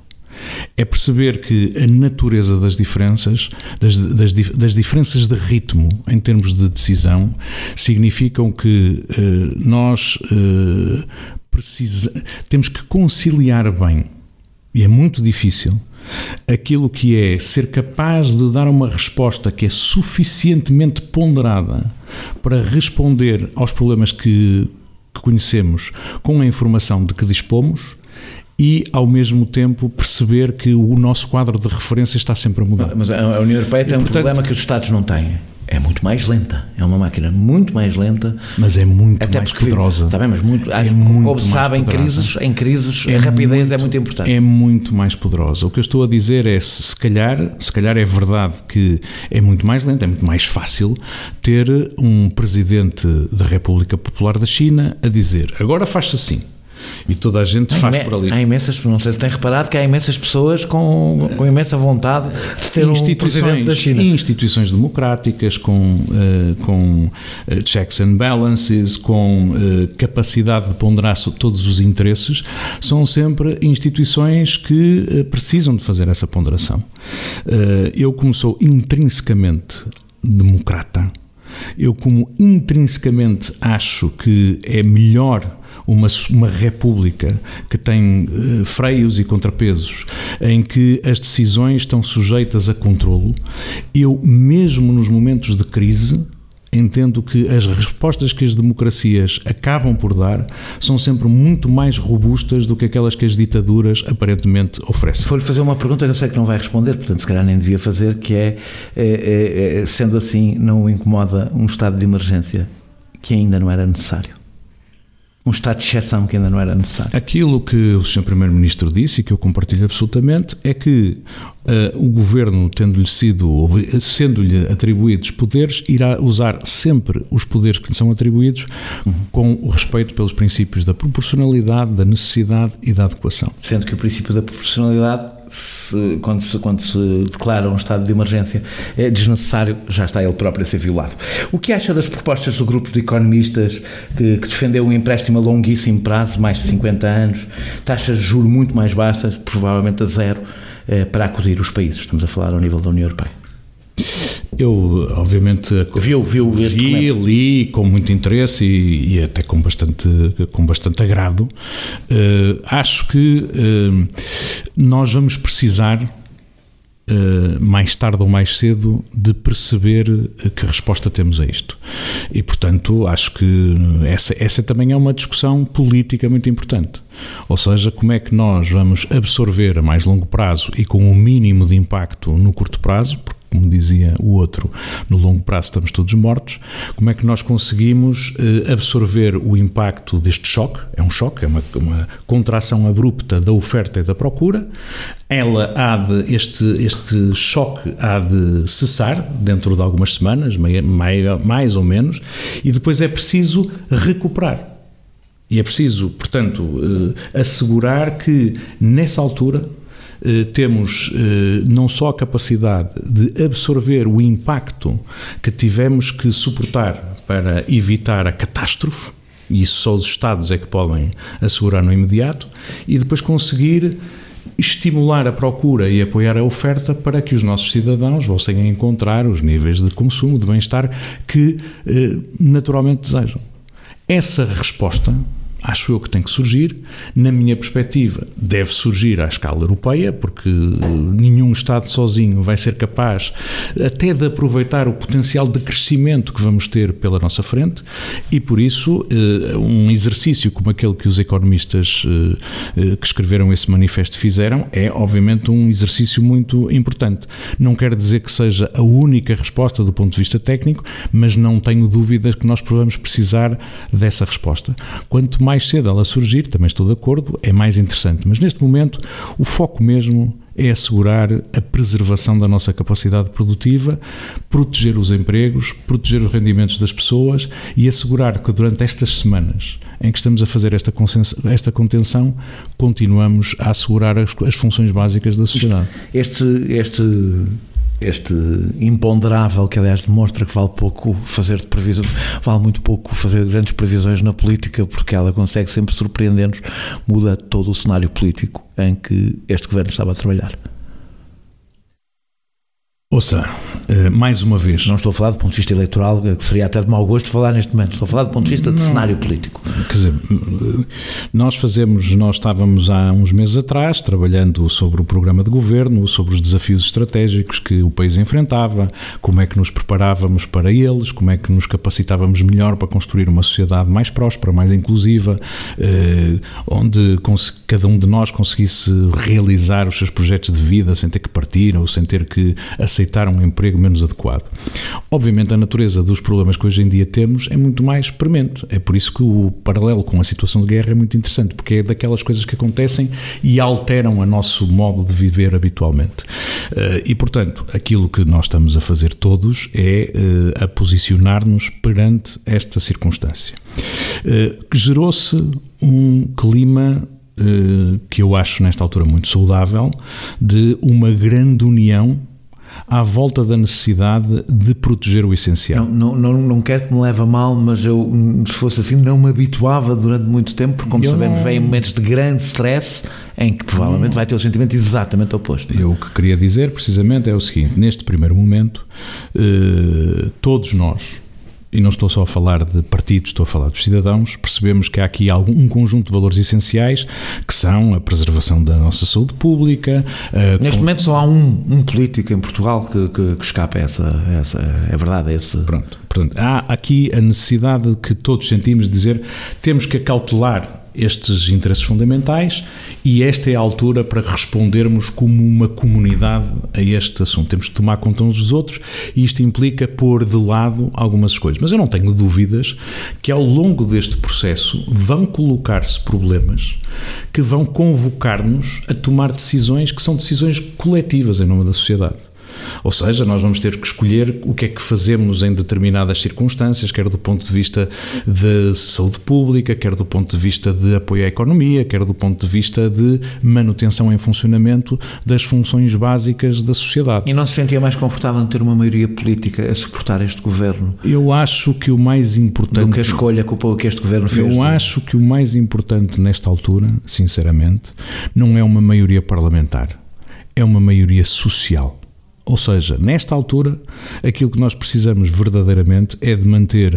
é perceber que a natureza das diferenças, das, das, das diferenças de ritmo em termos de decisão, significam que eh, nós eh, precisa, temos que conciliar bem, e é muito difícil, aquilo que é ser capaz de dar uma resposta que é suficientemente ponderada para responder aos problemas que, que conhecemos com a informação de que dispomos, e, ao mesmo tempo, perceber que o nosso quadro de referência está sempre a mudar. Mas a União Europeia tem e, um portanto, problema que os Estados não têm. É muito mais lenta. É uma máquina muito mais lenta. Mas é muito até mais poderosa. Está bem, mas muito, é muito como sabem, em crises, em crises é a rapidez muito, é muito importante. É muito mais poderosa. O que eu estou a dizer é, se calhar, se calhar é verdade que é muito mais lenta, é muito mais fácil ter um presidente da República Popular da China a dizer, agora faz-se assim. E toda a gente faz por ali. Há imensas, não sei se tem reparado que há imensas pessoas com, com imensa vontade de ter um presidente da China. Instituições democráticas com, uh, com uh, checks and balances, com uh, capacidade de ponderar todos os interesses, são sempre instituições que uh, precisam de fazer essa ponderação. Uh, eu, como sou intrinsecamente democrata, eu como intrinsecamente acho que é melhor Uma, uma república que tem uh, freios e contrapesos, em que as decisões estão sujeitas a controlo, eu, mesmo nos momentos de crise, entendo que as respostas que as democracias acabam por dar são sempre muito mais robustas do que aquelas que as ditaduras aparentemente oferecem. Vou-lhe fazer uma pergunta que eu sei que não vai responder, portanto se calhar nem devia fazer, que é, é, é sendo assim, não o incomoda um estado de emergência que ainda não era necessário? Um estado de exceção que ainda não era necessário. Aquilo que o senhor Primeiro-Ministro disse e que eu compartilho absolutamente é que uh, o Governo, tendo-lhe sido, sendo-lhe atribuídos poderes, irá usar sempre os poderes que lhe são atribuídos uhum. com o respeito pelos princípios da proporcionalidade, da necessidade e da adequação. Sendo que o princípio da proporcionalidade, se, quando, se, quando se declara um estado de emergência é desnecessário, já está ele próprio a ser violado. O que acha das propostas do grupo de economistas que, que defendeu um empréstimo a longuíssimo prazo, mais de cinquenta anos, taxas de juros muito mais baixas, provavelmente a zero, eh, para acudir os países? Estamos a falar ao nível da União Europeia. Eu, obviamente, viu, viu este vi, li com muito interesse e, e até com bastante, com bastante agrado. Uh, acho que uh, nós vamos precisar, uh, mais tarde ou mais cedo, de perceber que resposta temos a isto. E, portanto, acho que essa, essa também é uma discussão política muito importante. Ou seja, como é que nós vamos absorver a mais longo prazo e com o mínimo de impacto no curto prazo, porque, como dizia o outro, no longo prazo estamos todos mortos, como é que nós conseguimos eh, absorver o impacto deste choque? É um choque, é uma, uma contração abrupta da oferta e da procura. Ela há de, este, este choque há de cessar dentro de algumas semanas, mais, mais ou menos, e depois é preciso recuperar. E é preciso, portanto, eh, assegurar que nessa altura Uh, temos uh, não só a capacidade de absorver o impacto que tivemos que suportar para evitar a catástrofe, e isso só os Estados é que podem assegurar no imediato, e depois conseguir estimular a procura e apoiar a oferta para que os nossos cidadãos voltem a encontrar os níveis de consumo, de bem-estar que uh, naturalmente desejam. Essa resposta, acho eu que tem que surgir, na minha perspectiva, deve surgir à escala europeia, porque nenhum Estado sozinho vai ser capaz até de aproveitar o potencial de crescimento que vamos ter pela nossa frente, e por isso um exercício como aquele que os economistas que escreveram esse manifesto fizeram é obviamente um exercício muito importante. Não quer dizer que seja a única resposta do ponto de vista técnico, mas não tenho dúvidas que nós vamos precisar dessa resposta. Quanto mais mais cedo ela surgir, também estou de acordo, é mais interessante. Mas neste momento o foco mesmo é assegurar a preservação da nossa capacidade produtiva, proteger os empregos, proteger os rendimentos das pessoas e assegurar que durante estas semanas em que estamos a fazer esta, esta contenção, continuamos a assegurar as, as funções básicas da sociedade. Este, este, este imponderável, que aliás demonstra que vale pouco fazer de previsão, vale muito pouco fazer grandes previsões na política, porque ela consegue sempre surpreender-nos, muda todo o cenário político em que este governo estava a trabalhar. Ouça, mais uma vez... Não estou a falar do ponto de vista eleitoral, que seria até de mau gosto falar neste momento, estou a falar do ponto de vista de não, cenário político. Quer dizer, nós fazemos, nós estávamos há uns meses atrás trabalhando sobre o programa de governo, sobre os desafios estratégicos que o país enfrentava, como é que nos preparávamos para eles, como é que nos capacitávamos melhor para construir uma sociedade mais próspera, mais inclusiva, eh, onde cada um de nós conseguisse realizar os seus projetos de vida sem ter que partir ou sem ter que aceitar aceitar um emprego menos adequado. Obviamente a natureza dos problemas que hoje em dia temos é muito mais premente. É por isso que o paralelo com a situação de guerra é muito interessante, porque é daquelas coisas que acontecem e alteram o nosso modo de viver habitualmente. E, portanto, aquilo que nós estamos a fazer todos é a posicionar-nos perante esta circunstância. Gerou-se um clima que eu acho nesta altura muito saudável, de uma grande união à volta da necessidade de proteger o essencial. Não, não, não, não quero que me leve a mal, mas eu, se fosse assim, não me habituava durante muito tempo, porque, como eu sabemos, não... vem momentos de grande stress em que provavelmente não... vai ter o sentimento exatamente oposto. Eu o que queria dizer, precisamente, é o seguinte: neste primeiro momento, eh, todos nós, e não estou só a falar de partidos, estou a falar dos cidadãos, percebemos que há aqui algum, um conjunto de valores essenciais que são a preservação da nossa saúde pública. Neste com... momento só há um, um político em Portugal que, que, que escapa a essa, essa, é verdade, esse... Pronto, portanto, há aqui a necessidade que todos sentimos de dizer, temos que acautelar estes interesses fundamentais e esta é a altura para respondermos como uma comunidade a este assunto. Temos que tomar conta uns dos outros e isto implica pôr de lado algumas escolhas. Mas eu não tenho dúvidas que ao longo deste processo vão colocar-se problemas que vão convocar-nos a tomar decisões que são decisões coletivas em nome da sociedade. Ou seja, nós vamos ter que escolher o que é que fazemos em determinadas circunstâncias, quer do ponto de vista de saúde pública, quer do ponto de vista de apoio à economia, quer do ponto de vista de manutenção em funcionamento das funções básicas da sociedade. E não se sentia mais confortável em ter uma maioria política a suportar este governo? Eu acho que o mais importante... Do que a escolha que este governo fez? Eu acho que o mais importante nesta altura, sinceramente, não é uma maioria parlamentar, é uma maioria social. Ou seja, nesta altura, aquilo que nós precisamos verdadeiramente é de manter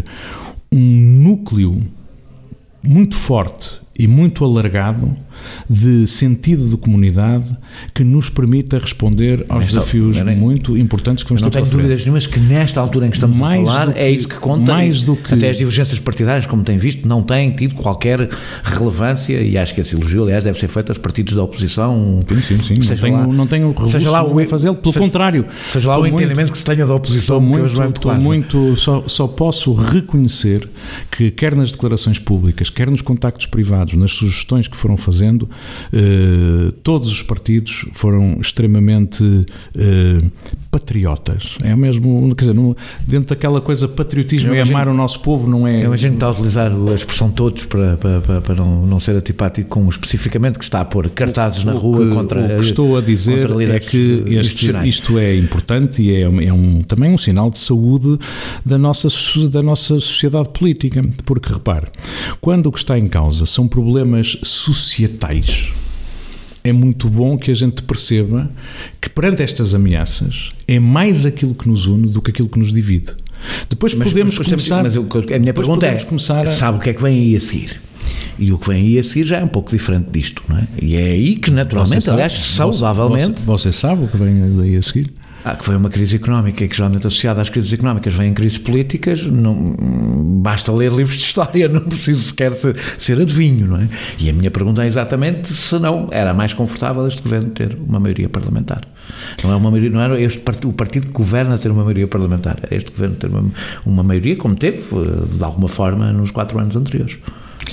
um núcleo muito forte e muito alargado de sentido de comunidade que nos permita responder aos nesta, desafios era, muito importantes que vamos ter. Não tenho dúvidas nenhumas que nesta altura em que estamos mais a falar que, é isso que conta. Mais do que, até as divergências partidárias, como tem visto, não têm tido qualquer relevância e acho que esse elogio, aliás, deve ser feito aos partidos da oposição. Sim, sim, sim. Não tenho, lá, não tenho seja lá o em fazê-lo, pelo seja, contrário. Seja lá o muito, entendimento que se tenha da oposição. Estou muito, é muito, claro, muito só, só posso reconhecer que quer nas declarações públicas, quer nos contactos privados, nas sugestões que foram fazendo, Uh, todos os partidos foram extremamente uh, patriotas. É mesmo, quer dizer, não, dentro daquela coisa, patriotismo é amar o nosso povo, não é... Eu imagino que está a utilizar a expressão todos para, para, para não, não ser antipático com especificamente que está a pôr cartazes na rua que, contra... O que estou a dizer é que este, isto é importante e é, é um, também um sinal de saúde da nossa, da nossa sociedade política, porque repare, quando o que está em causa são problemas societais, é muito bom que a gente perceba que perante estas ameaças é mais aquilo que nos une do que aquilo que nos divide. Depois mas, podemos mas, começar... Mas eu, a minha pergunta é, começar a... sabe o que é que vem aí a seguir? E o que vem aí a seguir já é um pouco diferente disto, não é? E é aí que naturalmente, sabe, aliás, saudavelmente... Você, você sabe o que vem aí a seguir? Ah, que foi uma crise económica e que geralmente associada às crises económicas vêm crises políticas, não, basta ler livros de história, não preciso sequer ser, ser adivinho, não é? E a minha pergunta é exatamente se não era mais confortável este governo ter uma maioria parlamentar. Não é uma maioria, não era este partido, o partido que governa ter uma maioria parlamentar, era este governo ter uma, uma maioria como teve, de alguma forma, nos quatro anos anteriores.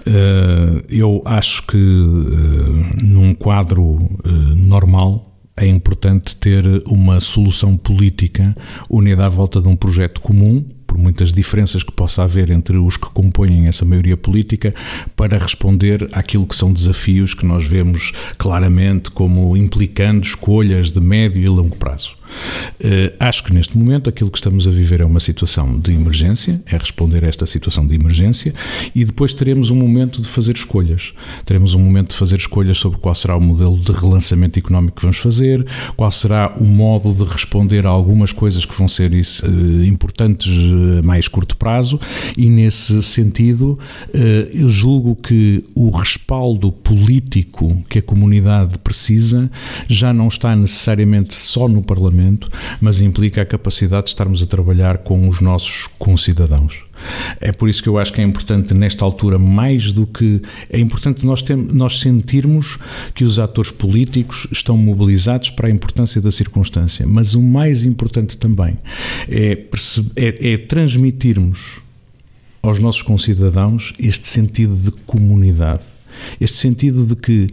Eu acho que num quadro normal é importante ter uma solução política unida à volta de um projeto comum, por muitas diferenças que possa haver entre os que compõem essa maioria política, para responder àquilo que são desafios que nós vemos claramente como implicando escolhas de médio e longo prazo. Uh, acho que neste momento aquilo que estamos a viver é uma situação de emergência, é responder a esta situação de emergência, e depois teremos um momento de fazer escolhas. Teremos um momento de fazer escolhas sobre qual será o modelo de relançamento económico que vamos fazer, qual será o modo de responder a algumas coisas que vão ser isso, uh, importantes a mais curto prazo, e nesse sentido uh, eu julgo que o respaldo político que a comunidade precisa já não está necessariamente só no Parlamento, mas implica a capacidade de estarmos a trabalhar com os nossos concidadãos. É por isso que eu acho que é importante, nesta altura, mais do que... É importante nós, tem, nós sentirmos que os atores políticos estão mobilizados para a importância da circunstância, mas o mais importante também é, perceber, é, é transmitirmos aos nossos concidadãos este sentido de comunidade, este sentido de que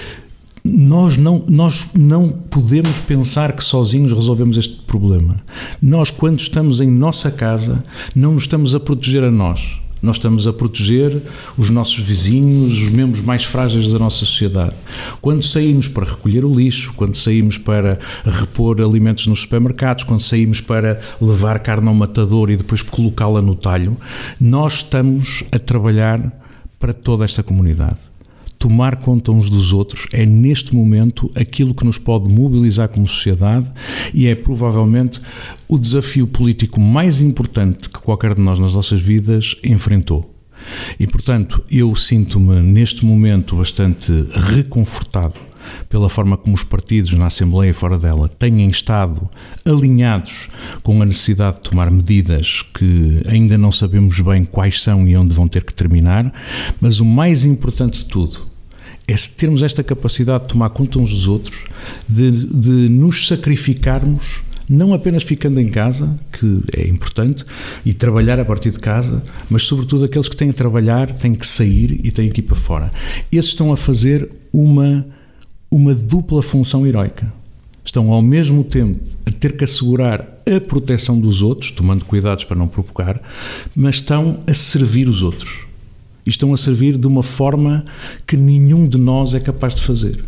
Nós não, nós não podemos pensar que sozinhos resolvemos este problema. Nós, quando estamos em nossa casa, não nos estamos a proteger a nós. Nós estamos a proteger os nossos vizinhos, os membros mais frágeis da nossa sociedade. Quando saímos para recolher o lixo, quando saímos para repor alimentos nos supermercados, quando saímos para levar carne ao matador e depois colocá-la no talho, nós estamos a trabalhar para toda esta comunidade. Tomar conta uns dos outros é, neste momento, aquilo que nos pode mobilizar como sociedade e é, provavelmente, o desafio político mais importante que qualquer de nós nas nossas vidas enfrentou. E, portanto, eu sinto-me, neste momento, bastante reconfortado pela forma como os partidos na Assembleia e fora dela têm estado alinhados com a necessidade de tomar medidas que ainda não sabemos bem quais são e onde vão ter que terminar, mas o mais importante de tudo é se termos esta capacidade de tomar conta uns dos outros, de, de nos sacrificarmos, não apenas ficando em casa, que é importante, e trabalhar a partir de casa, mas sobretudo aqueles que têm a trabalhar, têm que sair e têm que ir para fora. Esses estão a fazer uma, uma dupla função heroica. Estão ao mesmo tempo a ter que assegurar a proteção dos outros, tomando cuidados para não provocar, mas estão a servir os outros. E estão a servir de uma forma que nenhum de nós é capaz de fazer.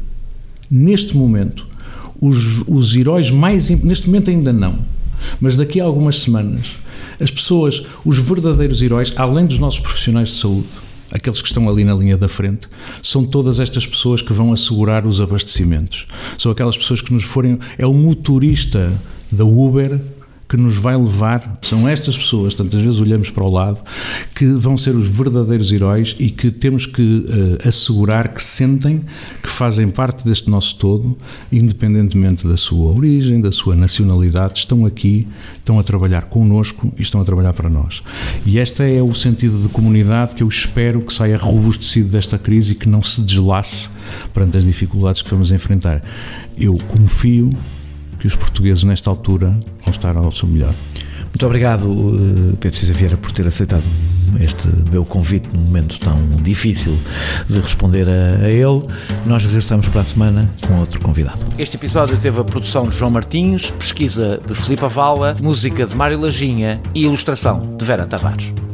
Neste momento, os, os heróis mais... Neste momento ainda não, mas daqui a algumas semanas, as pessoas, os verdadeiros heróis, além dos nossos profissionais de saúde, aqueles que estão ali na linha da frente, são todas estas pessoas que vão assegurar os abastecimentos. São aquelas pessoas que nos forem... É o motorista da Uber que nos vai levar, são estas pessoas, tantas vezes olhamos para o lado, que vão ser os verdadeiros heróis e que temos que uh, assegurar que sentem que fazem parte deste nosso todo, independentemente da sua origem, da sua nacionalidade, estão aqui, estão a trabalhar connosco e estão a trabalhar para nós. E este é o sentido de comunidade que eu espero que saia robustecido desta crise e que não se deslace perante as dificuldades que vamos enfrentar. Eu confio que os portugueses, nesta altura, vão estar ao seu melhor. Muito obrigado, Pedro Sousa Vieira, por ter aceitado este meu convite num momento tão difícil de responder a, a ele. Nós regressamos para a semana com outro convidado. Este episódio teve a produção de João Martins, pesquisa de Filipe Avala, música de Mário Lajinha e ilustração de Vera Tavares.